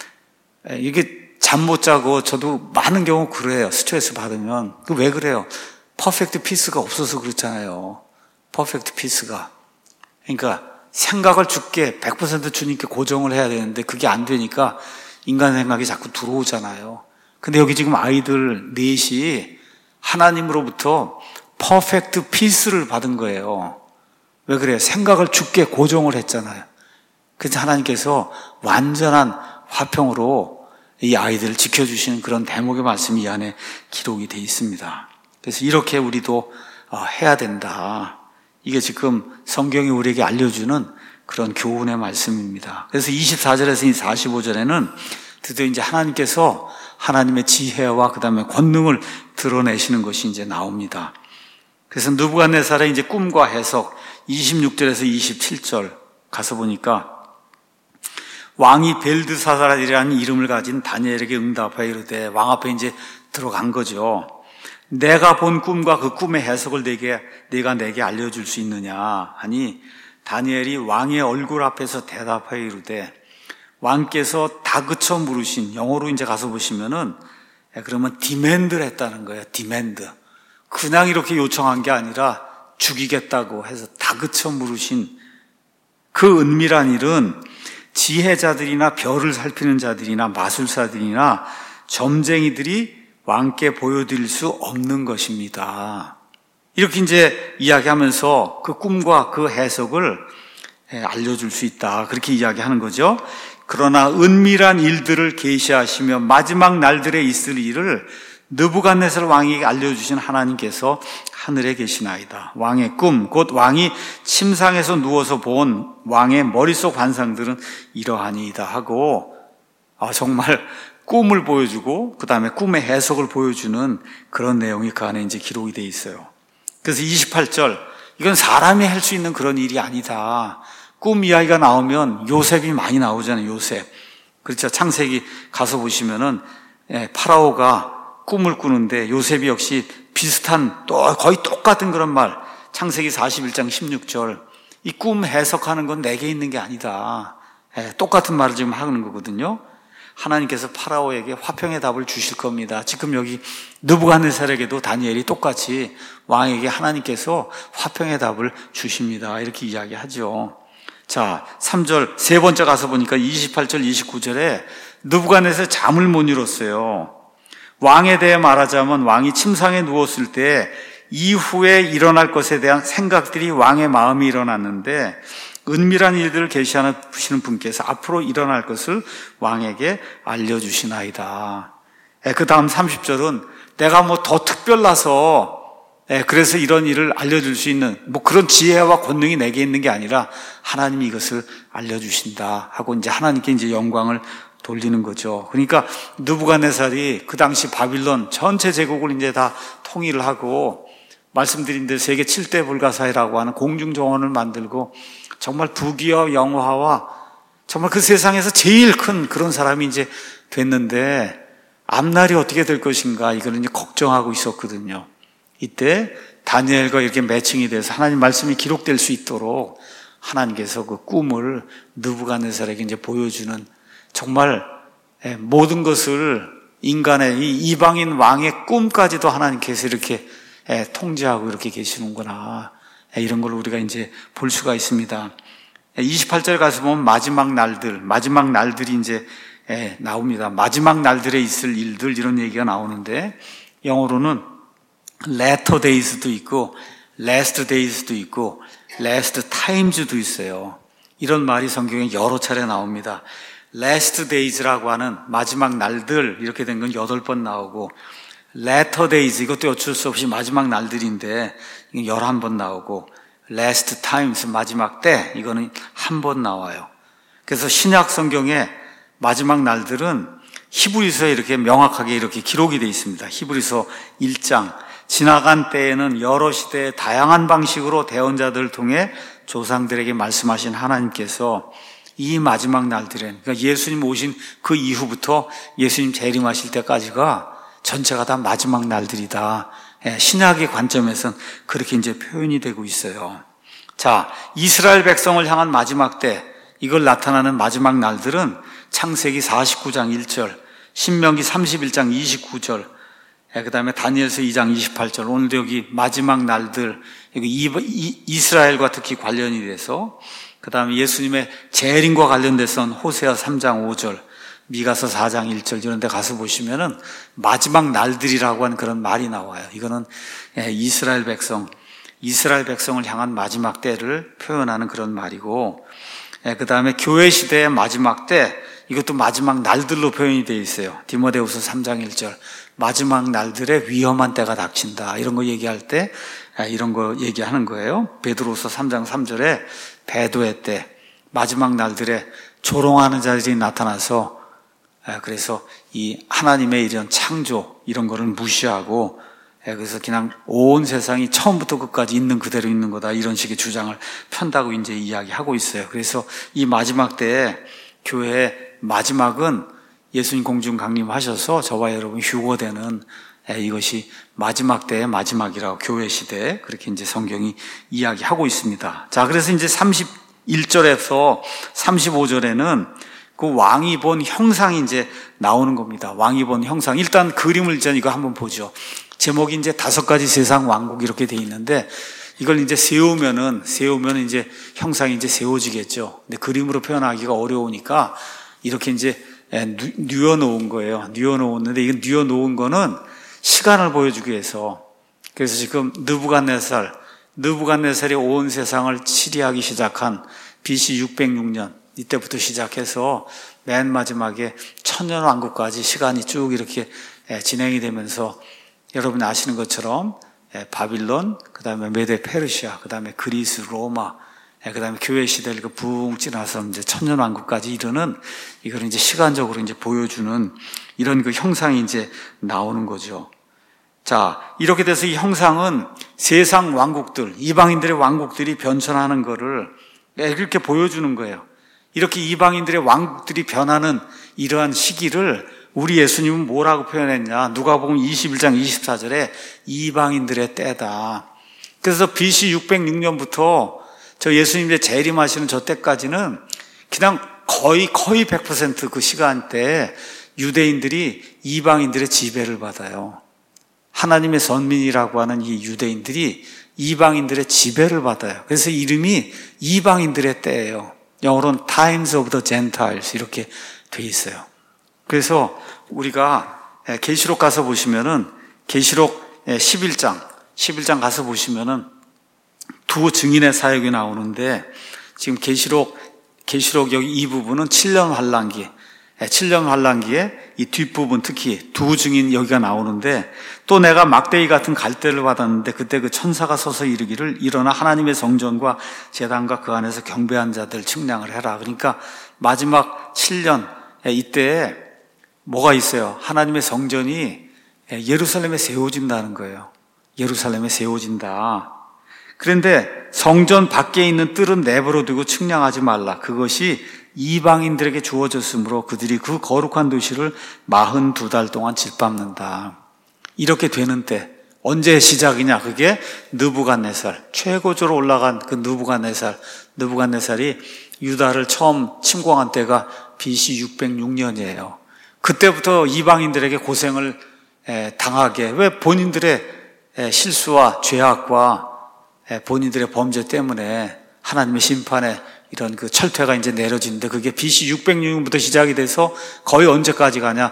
이게 잠 못 자고 저도 많은 경우 그래요. 스트레스 받으면. 왜 그래요? 퍼펙트 피스가 없어서 그렇잖아요. 퍼펙트 피스가. 그러니까 생각을 주께 100% 주님께 고정을 해야 되는데 그게 안 되니까 인간 생각이 자꾸 들어오잖아요. 근데 여기 지금 아이들 넷이 하나님으로부터 퍼펙트 피스를 받은 거예요. 왜 그래요? 생각을 주께 고정을 했잖아요. 그래서 하나님께서 완전한 화평으로 이 아이들을 지켜주시는 그런 대목의 말씀이 이 안에 기록이 되어 있습니다. 그래서 이렇게 우리도 해야 된다. 이게 지금 성경이 우리에게 알려주는 그런 교훈의 말씀입니다. 그래서 24절에서 45절에는 드디어 이제 하나님께서 하나님의 지혜와 그 다음에 권능을 드러내시는 것이 이제 나옵니다. 그래서 느부갓네살의 이제 꿈과 해석 26절에서 27절 가서 보니까 왕이 벨드사살이라는 이름을 가진 다니엘에게 응답하여 이르되 왕 앞에 이제 들어간 거죠. 내가 본 꿈과 그 꿈의 해석을 네가 내게 알려줄 수 있느냐 하니 다니엘이 왕의 얼굴 앞에서 대답하여 이르되 왕께서 다그쳐 물으신 영어로 이제 가서 보시면은 그러면 디맨드를 했다는 거예요. 디맨드. 그냥 이렇게 요청한 게 아니라 죽이겠다고 해서 다그쳐 물으신 그 은밀한 일은 지혜자들이나 별을 살피는 자들이나 마술사들이나 점쟁이들이 왕께 보여드릴 수 없는 것입니다. 이렇게 이제 이야기하면서 그 꿈과 그 해석을 알려줄 수 있다. 그렇게 이야기하는 거죠. 그러나 은밀한 일들을 계시하시며 마지막 날들에 있을 일을 느부갓네살 왕에게 알려주신 하나님께서 하늘에 계시나이다. 왕의 꿈, 곧 왕이 침상에서 누워서 본 왕의 머릿속 환상들은 이러하니이다 하고 정말 꿈을 보여주고 그 다음에 꿈의 해석을 보여주는 그런 내용이 그 안에 이제 기록이 되어 있어요. 그래서 28절 이건 사람이 할 수 있는 그런 일이 아니다. 꿈 이야기가 나오면 요셉이 많이 나오잖아요. 요셉. 그렇죠. 창세기 가서 보시면은 파라오가 꿈을 꾸는데 요셉이 역시 비슷한 또 거의 똑같은 그런 말. 창세기 41장 16절. 이 꿈 해석하는 건 내게 있는 게 아니다. 똑같은 말을 지금 하는 거거든요. 하나님께서 파라오에게 화평의 답을 주실 겁니다. 지금 여기 느부갓네살에게도 다니엘이 똑같이 왕에게 하나님께서 화평의 답을 주십니다. 이렇게 이야기하죠. 자, 3절 세 번째 가서 보니까 28절 29절에 느부갓네살 잠을 못 이뤘어요. 왕에 대해 말하자면 왕이 침상에 누웠을 때 이후에 일어날 것에 대한 생각들이 왕의 마음이 일어났는데 은밀한 일들을 계시하시는 분께서 앞으로 일어날 것을 왕에게 알려주시나이다. 그 다음 30절은 내가 뭐 더 특별나서 그래서 이런 일을 알려줄 수 있는 뭐 그런 지혜와 권능이 내게 있는 게 아니라 하나님이 이것을 알려주신다 하고 이제 하나님께 이제 영광을 돌리는 거죠. 그러니까 느부갓네살이 그 당시 바빌론 전체 제국을 이제 다 통일을 하고 말씀드린 대로 세계 7대 불가사의라고 하는 공중정원을 만들고 정말 부귀와 영화와 정말 그 세상에서 제일 큰 그런 사람이 이제 됐는데 앞날이 어떻게 될 것인가 이거는 이제 걱정하고 있었거든요. 이때 다니엘과 이렇게 매칭이 돼서 하나님 말씀이 기록될 수 있도록 하나님께서 그 꿈을 느부갓네살에게 이제 보여주는 정말 모든 것을 인간의 이 이방인 왕의 꿈까지도 하나님께서 이렇게 통제하고 이렇게 계시는구나. 이런 걸 우리가 이제 볼 수가 있습니다. 28절 가서 보면 마지막 날들이 이제 나옵니다. 마지막 날들에 있을 일들 이런 얘기가 나오는데 영어로는 latter days도 있고 last days도 있고 last times도 있어요. 이런 말이 성경에 여러 차례 나옵니다. last days라고 하는 마지막 날들 이렇게 된 건 8번 나오고 latter days 이것도 어쩔 수 없이 마지막 날들인데 11번 나오고 last times 마지막 때 이거는 1번 나와요. 그래서 신약 성경에 마지막 날들은 히브리서에 이렇게 명확하게 이렇게 기록이 되어 있습니다. 히브리서 1장 지나간 때에는 여러 시대의 다양한 방식으로 대언자들을 통해 조상들에게 말씀하신 하나님께서 이 마지막 날들엔 그러니까 예수님 오신 그 이후부터 예수님 재림하실 때까지가 전체가 다 마지막 날들이다. 신약의 관점에서는 그렇게 이제 표현이 되고 있어요. 자, 이스라엘 백성을 향한 마지막 때 이걸 나타나는 마지막 날들은 창세기 49장 1절, 신명기 31장 29절, 그 다음에 다니엘서 2장 28절, 오늘도 여기 마지막 날들, 이스라엘과 특히 관련이 돼서, 그 다음에 예수님의 재림과 관련돼서는 호세아 3장 5절, 미가서 4장 1절 이런 데 가서 보시면은 마지막 날들이라고 하는 그런 말이 나와요. 이거는 이스라엘 백성을 향한 마지막 때를 표현하는 그런 말이고, 그 다음에 교회 시대의 마지막 때, 이것도 마지막 날들로 표현이 되어 있어요. 디모데후서 3장 1절. 마지막 날들에 위험한 때가 닥친다. 이런 거 얘기할 때 이런 거 얘기하는 거예요. 베드로후서 3장 3절에 배도의 때, 마지막 날들에 조롱하는 자들이 나타나서 그래서 이 하나님의 이런 창조 이런 거를 무시하고 그래서 그냥 온 세상이 처음부터 끝까지 있는 그대로 있는 거다 이런 식의 주장을 편다고 이제 이야기하고 있어요. 그래서 이 마지막 때에 교회의 마지막은 예수님 공중 강림하셔서 저와 여러분 휴거되는 이것이 마지막 때의 마지막이라고 교회 시대에 그렇게 이제 성경이 이야기하고 있습니다. 자, 그래서 이제 31절에서 35절에는 그 왕이 본 형상이 이제 나오는 겁니다. 왕이 본 형상. 일단 그림을 일단 이거 한번 보죠. 제목이 이제 5가지 세상 왕국 이렇게 돼 있는데 이걸 이제 세우면은 이제 형상이 이제 세워지겠죠. 근데 그림으로 표현하기가 어려우니까 이렇게 이제 뉘어놓은 거예요. 뉘어놓았는데 이건 뉘어놓은 거는 시간을 보여주기 위해서. 그래서 지금 느부갓네살이 온 세상을 치리하기 시작한 BC 606년 이때부터 시작해서 맨 마지막에 천년왕국까지 시간이 쭉 이렇게 진행이 되면서 여러분이 아시는 것처럼 바빌론, 그 다음에 메데 페르시아, 그 다음에 그리스, 로마, 그 다음에 교회 시대를 붕 지나서 이제 천년왕국까지 이르는 이걸 이제 시간적으로 이제 보여주는 이런 그 형상이 이제 나오는 거죠. 자, 이렇게 돼서 이 형상은 세상 왕국들, 이방인들의 왕국들이 변천하는 거를 이렇게 보여주는 거예요. 이렇게 이방인들의 왕들이 변하는 이러한 시기를 우리 예수님은 뭐라고 표현했냐? 누가복음 21장 24절에 이방인들의 때다. 그래서 BC 606년부터 저 예수님의 재림하시는 저 때까지는 그냥 거의 100% 그 시간대에 유대인들이 이방인들의 지배를 받아요. 하나님의 선민이라고 하는 이 유대인들이 이방인들의 지배를 받아요. 그래서 이름이 이방인들의 때예요. 영어로는 Times of the Gentiles 이렇게 돼 있어요. 그래서 우리가 계시록 가서 보시면은 계시록 11장 가서 보시면은 두 증인의 사역이 나오는데 지금 계시록 여기 이 부분은 7년 환란기 7년 환란기에 이 뒷부분 특히 두 증인 여기가 나오는데 또 내가 막대기 같은 갈대를 받았는데 그때 그 천사가 서서 이르기를 일어나 하나님의 성전과 제단과 그 안에서 경배한 자들 측량을 해라. 그러니까 마지막 7년 이때에 뭐가 있어요? 하나님의 성전이 예루살렘에 세워진다는 거예요. 예루살렘에 세워진다. 그런데 성전 밖에 있는 뜰은 내버려 두고 측량하지 말라. 그것이 이방인들에게 주어졌으므로 그들이 그 거룩한 도시를 42달 동안 짓밟는다. 이렇게 되는 때 언제 시작이냐? 그게 느부갓네살, 최고조로 올라간 그 느부갓네살이 유다를 처음 침공한 때가 BC 606년이에요. 그때부터 이방인들에게 고생을 당하게, 왜 본인들의 실수와 죄악과 본인들의 범죄 때문에 하나님의 심판에 이런 그 철퇴가 이제 내려지는데 그게 BC 606년부터 시작이 돼서 거의 언제까지 가냐?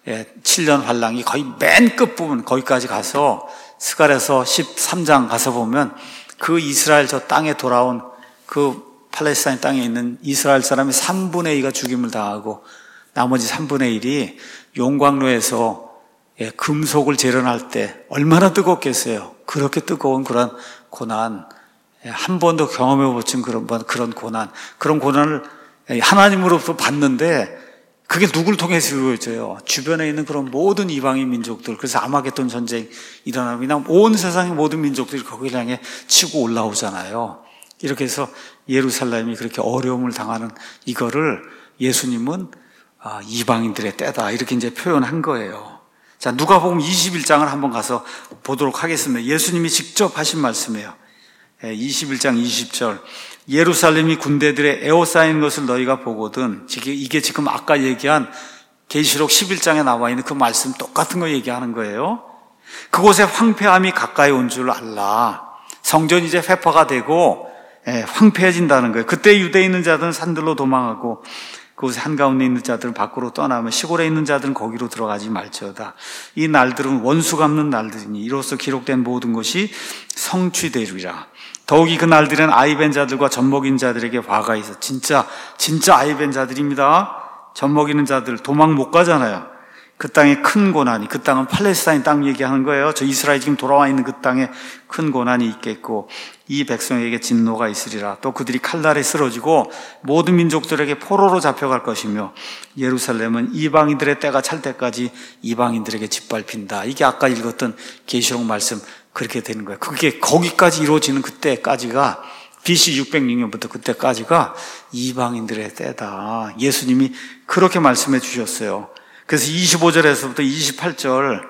7년 환란이 거의 맨 끝부분 거기까지 가서 스갈에서 13장 가서 보면 그 이스라엘 저 땅에 돌아온 그 팔레스타인 땅에 있는 이스라엘 사람이 3분의 2가 죽임을 당하고 나머지 3분의 1이 용광로에서 금속을 재련할 때 얼마나 뜨겁겠어요. 그렇게 뜨거운 그런 고난, 한 번도 경험해보진 그런 고난, 그런 고난을 하나님으로부터 받는데 그게 누굴 통해서 이루어져요? 주변에 있는 그런 모든 이방인 민족들. 그래서 아마겟돈 전쟁 일어나면 그냥 온 세상의 모든 민족들이 거기를 향해 치고 올라오잖아요. 이렇게 해서 예루살렘이 그렇게 어려움을 당하는 이거를 예수님은 이방인들의 때다 이렇게 이제 표현한 거예요. 자, 누가복음 21장을 한번 가서 보도록 하겠습니다. 예수님이 직접 하신 말씀이에요. 21장 20절. 예루살렘이 군대들의 에워싸이는 것을 너희가 보거든. 이게 지금 아까 얘기한 계시록 11장에 나와 있는 그 말씀 똑같은 거 얘기하는 거예요. 그곳에 황폐함이 가까이 온 줄 알라. 성전이 이제 회파가 되고 황폐해진다는 거예요. 그때 유대에 있는 자들은 산들로 도망하고 그곳에 한가운데 있는 자들은 밖으로 떠나면 시골에 있는 자들은 거기로 들어가지 말지어다. 이 날들은 원수 갚는 날들이니 이로써 기록된 모든 것이 성취되리라. 더욱이 그 날들은 아이벤 자들과 젖먹인 자들에게 화가 있어. 진짜 아이벤 자들입니다. 젖먹이는 자들 도망 못 가잖아요. 그 땅에 큰 고난이, 그 땅은 팔레스타인 땅 얘기하는 거예요. 저 이스라엘 지금 돌아와 있는 그 땅에 큰 고난이 있겠고 이 백성에게 진노가 있으리라. 또 그들이 칼날에 쓰러지고 모든 민족들에게 포로로 잡혀갈 것이며 예루살렘은 이방인들의 때가 찰 때까지 이방인들에게 짓밟힌다. 이게 아까 읽었던 계시록 말씀 그렇게 되는 거예요. 그게 거기까지 이루어지는 그때까지가 BC 606년부터 그때까지가 이방인들의 때다. 예수님이 그렇게 말씀해 주셨어요. 그래서 25절에서부터 28절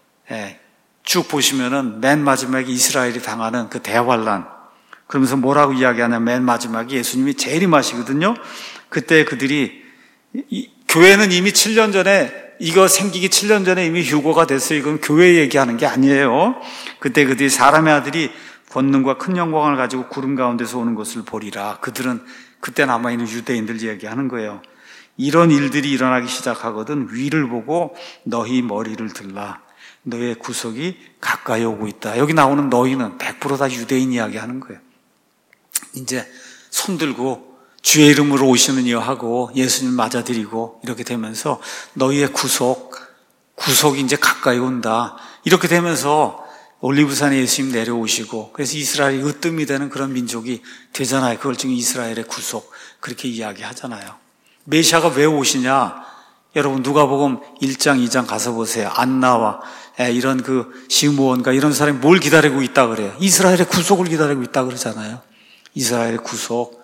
쭉 보시면은 맨 마지막에 이스라엘이 당하는 그 대환란, 그러면서 뭐라고 이야기하냐면 맨 마지막에 예수님이 재림하시거든요. 그때 그들이 교회는 이미 7년 전에 이거 생기기 7년 전에 이미 휴거가 됐어요. 이건 교회 얘기하는 게 아니에요. 그때 그들이 사람의 아들이 권능과 큰 영광을 가지고 구름 가운데서 오는 것을 보리라. 그들은 그때 남아있는 유대인들 얘기하는 거예요. 이런 일들이 일어나기 시작하거든 위를 보고 너희 머리를 들라. 너의 구속이 가까이 오고 있다. 여기 나오는 너희는 100% 다 유대인 이야기하는 거예요. 이제 손 들고 주의 이름으로 오시는 이여 하고 예수님 맞아드리고 이렇게 되면서 너희의 구속이 이제 가까이 온다. 이렇게 되면서 올리브산에 예수님 내려오시고 그래서 이스라엘이 으뜸이 되는 그런 민족이 되잖아요. 그걸 지금 이스라엘의 구속 그렇게 이야기하잖아요. 메시아가 왜 오시냐? 여러분 누가복음 1장 2장 가서 보세요. 안나와 이런 그 시므온과 이런 사람이 뭘 기다리고 있다 그래요? 이스라엘의 구속을 기다리고 있다 그러잖아요. 이스라엘의 구속.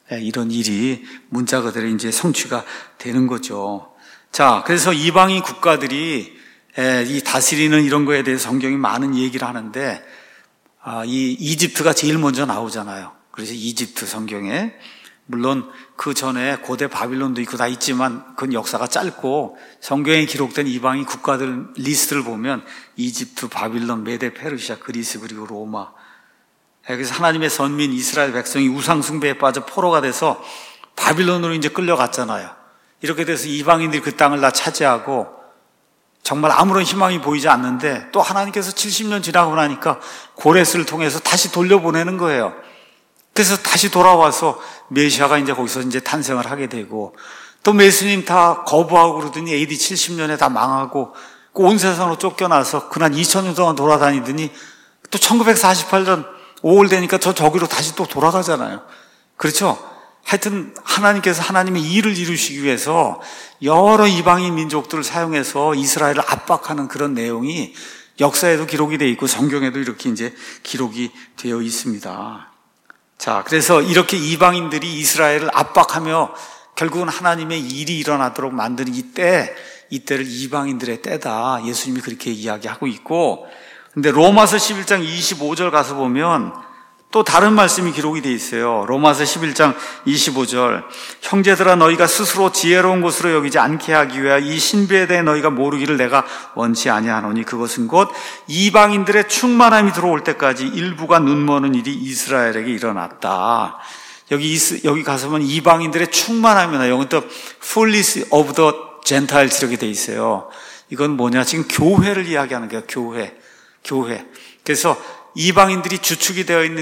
이런 일이 문자 그대로 이제 성취가 되는 거죠. 자, 그래서 이방인 국가들이 이 다스리는 이런 거에 대해서 성경이 많은 얘기를 하는데, 이 이집트가 제일 먼저 나오잖아요. 그래서 이집트 성경에, 물론 그 전에 고대 바빌론도 있고 다 있지만 그건 역사가 짧고, 성경에 기록된 이방인 국가들 리스트를 보면 이집트, 바빌론, 메데, 페르시아, 그리스, 그리고 로마. 그래서 하나님의 선민 이스라엘 백성이 우상 숭배에 빠져 포로가 돼서 바빌론으로 이제 끌려갔잖아요. 이렇게 돼서 이방인들이 그 땅을 다 차지하고 정말 아무런 희망이 보이지 않는데, 또 하나님께서 70년 지나고 나니까 고레스를 통해서 다시 돌려보내는 거예요. 그래서 다시 돌아와서 메시아가 이제 거기서 이제 탄생을 하게 되고, 또 예수님 다 거부하고 그러더니 AD 70년에 다 망하고 온 세상으로 쫓겨나서 그날 2000년 동안 돌아다니더니 또 1948년 5월 되니까 저기로 다시 또 돌아가잖아요. 그렇죠? 하여튼 하나님께서 하나님의 일을 이루시기 위해서 여러 이방인 민족들을 사용해서 이스라엘을 압박하는 그런 내용이 역사에도 기록이 되어 있고 성경에도 이렇게 이제 기록이 되어 있습니다. 자, 그래서 이렇게 이방인들이 이스라엘을 압박하며 결국은 하나님의 일이 일어나도록 만드는 이때를 이방인들의 때다. 예수님이 그렇게 이야기하고 있고, 근데 로마서 11장 25절 가서 보면 또 다른 말씀이 기록이 되어 있어요. 로마서 11장 25절. 형제들아, 너희가 스스로 지혜로운 것으로 여기지 않게 하기 위하여 이 신비에 대해 너희가 모르기를 내가 원치 아니하노니 그것은 곧 이방인들의 충만함이 들어올 때까지 일부가 눈머는 일이 이스라엘에게 일어났다. 여기 가서 보면 이방인들의 충만함이나 영은 또 fullness of the Gentiles 이렇게 되어 있어요. 이건 뭐냐? 지금 교회를 이야기하는 거예요. 교회. 그래서 이방인들이 주축이 되어 있는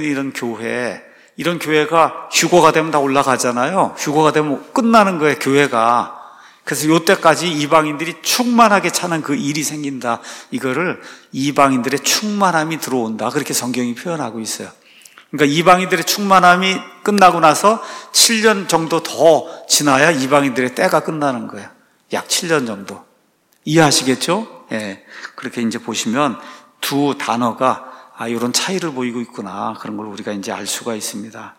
이런 교회가 휴거가 되면 다 올라가잖아요. 휴거가 되면 끝나는 거예요, 교회가. 그래서 이때까지 이방인들이 충만하게 차는 그 일이 생긴다. 이거를 이방인들의 충만함이 들어온다. 그렇게 성경이 표현하고 있어요. 그러니까 이방인들의 충만함이 끝나고 나서 7년 정도 더 지나야 이방인들의 때가 끝나는 거예요. 약 7년 정도. 이해하시겠죠? 예. 그렇게 이제 보시면 두 단어가 이런 차이를 보이고 있구나. 그런 걸 우리가 이제 알 수가 있습니다.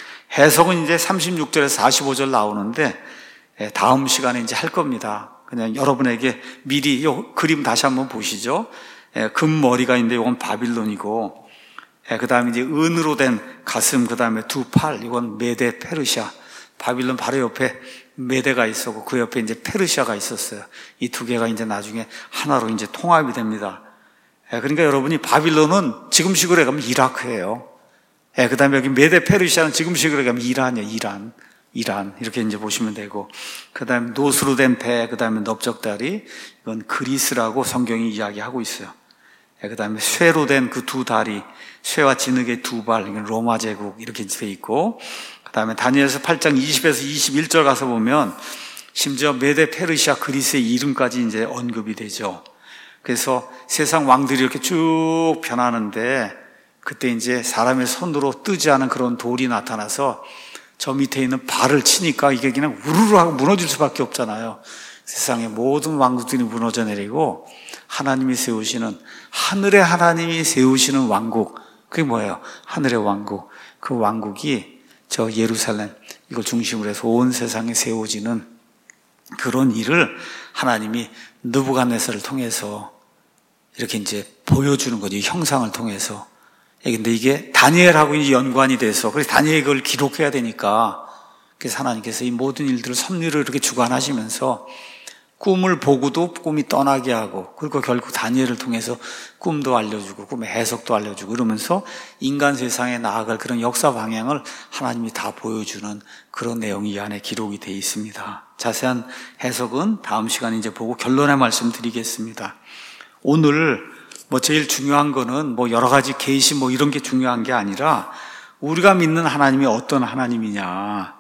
해석은 이제 36절에서 45절 나오는데, 다음 시간에 이제 할 겁니다. 그냥 여러분에게 미리 이 그림 다시 한번 보시죠. 금머리가 있는데 이건 바빌론이고, 그 다음에 이제 은으로 된 가슴, 그 다음에 두 팔, 이건 메데, 페르시아. 바빌론 바로 옆에 메데가 있었고 그 옆에 이제 페르시아가 있었어요. 이 두 개가 이제 나중에 하나로 이제 통합이 됩니다. 그러니까 여러분이 바빌론은 지금식으로 해가면 이라크예요. 그 다음에 여기 메데 페르시아는 지금식으로 해가면 이란이에요. 이란 이렇게 이제 보시면 되고, 그 다음에 노스로 된 배, 그 다음에 넓적다리, 이건 그리스라고 성경이 이야기하고 있어요. 그 다음에 쇠로 된 그 두 다리, 쇠와 진흙의 두 발, 이건 로마 제국 이렇게 돼 있고, 그 다음에 다니엘서 8장 20에서 21절 가서 보면 심지어 메데 페르시아 그리스의 이름까지 이제 언급이 되죠. 그래서 세상 왕들이 이렇게 쭉 변하는데, 그때 이제 사람의 손으로 뜨지 않은 그런 돌이 나타나서 저 밑에 있는 발을 치니까 이게 그냥 우르르 하고 무너질 수밖에 없잖아요. 세상의 모든 왕국들이 무너져 내리고 하나님이 세우시는, 하늘의 하나님이 세우시는 왕국, 그게 뭐예요? 하늘의 왕국. 그 왕국이 저 예루살렘, 이걸 중심으로 해서 온 세상에 세워지는 그런 일을 하나님이 느부갓네살을 통해서 이렇게 이제 보여주는 거죠. 형상을 통해서. 근데 이게 다니엘하고 이제 연관이 돼서, 그래서 다니엘이 그걸 기록해야 되니까, 그래서 하나님께서 이 모든 일들을 섭리를 이렇게 주관하시면서 꿈을 보고도 꿈이 떠나게 하고, 그리고 결국 다니엘을 통해서 꿈도 알려주고 꿈의 해석도 알려주고 이러면서 인간 세상에 나아갈 그런 역사 방향을 하나님이 다 보여주는 그런 내용이 이 안에 기록이 되어 있습니다. 자세한 해석은 다음 시간에 이제 보고 결론의 말씀 드리겠습니다. 오늘 제일 중요한 거는 여러 가지 계시 이런 게 중요한 게 아니라 우리가 믿는 하나님이 어떤 하나님이냐.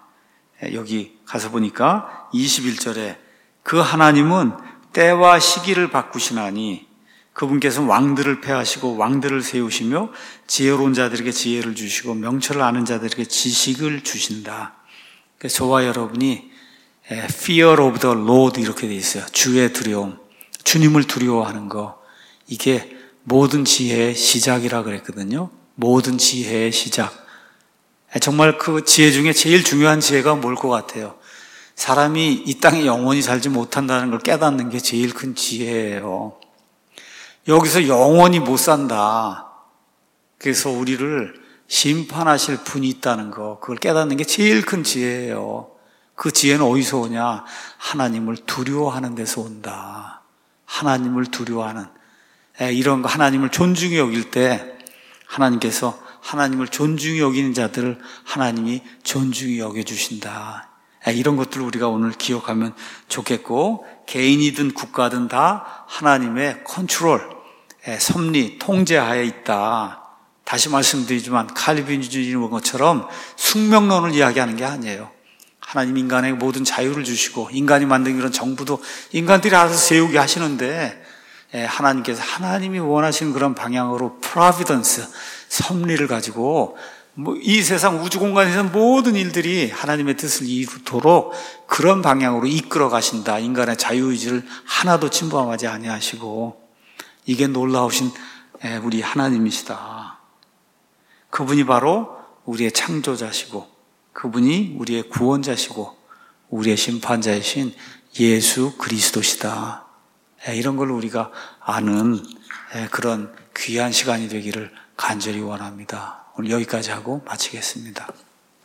여기 가서 보니까 21절에 그 하나님은 때와 시기를 바꾸시나니 그분께서는 왕들을 패하시고 왕들을 세우시며 지혜로운 자들에게 지혜를 주시고 명철을 아는 자들에게 지식을 주신다. 그래서 저와 여러분이 fear of the Lord 이렇게 돼 있어요. 주의 두려움, 주님을 두려워하는 거, 이게 모든 지혜의 시작이라 그랬거든요. 모든 지혜의 시작. 정말 그 지혜 중에 제일 중요한 지혜가 뭘 것 같아요? 사람이 이 땅에 영원히 살지 못한다는 걸 깨닫는 게 제일 큰 지혜예요. 여기서 영원히 못 산다. 그래서 우리를 심판하실 분이 있다는 거, 그걸 깨닫는 게 제일 큰 지혜예요. 그 지혜는 어디서 오냐? 하나님을 두려워하는 데서 온다. 하나님을 두려워하는, 이런 거, 하나님을 존중히 여길 때 하나님께서 하나님을 존중히 여기는 자들을 하나님이 존중히 여겨주신다. 이런 것들을 우리가 오늘 기억하면 좋겠고, 개인이든 국가든 다 하나님의 컨트롤, 섭리, 통제하에 있다. 다시 말씀드리지만 칼빈주의 것처럼 숙명론을 이야기하는 게 아니에요. 하나님 인간에게 모든 자유를 주시고 인간이 만든 이런 정부도 인간들이 알아서 세우게 하시는데, 하나님께서 하나님이 원하시는 그런 방향으로 프로비던스, 섭리를 가지고 이 세상 우주 공간에서 모든 일들이 하나님의 뜻을 이루도록 그런 방향으로 이끌어 가신다. 인간의 자유의지를 하나도 침범하지 아니하시고, 이게 놀라우신 우리 하나님이시다. 그분이 바로 우리의 창조자시고, 그분이 우리의 구원자시고, 우리의 심판자이신 예수 그리스도시다. 이런 걸 우리가 아는 그런 귀한 시간이 되기를 간절히 원합니다. 오늘 여기까지 하고 마치겠습니다.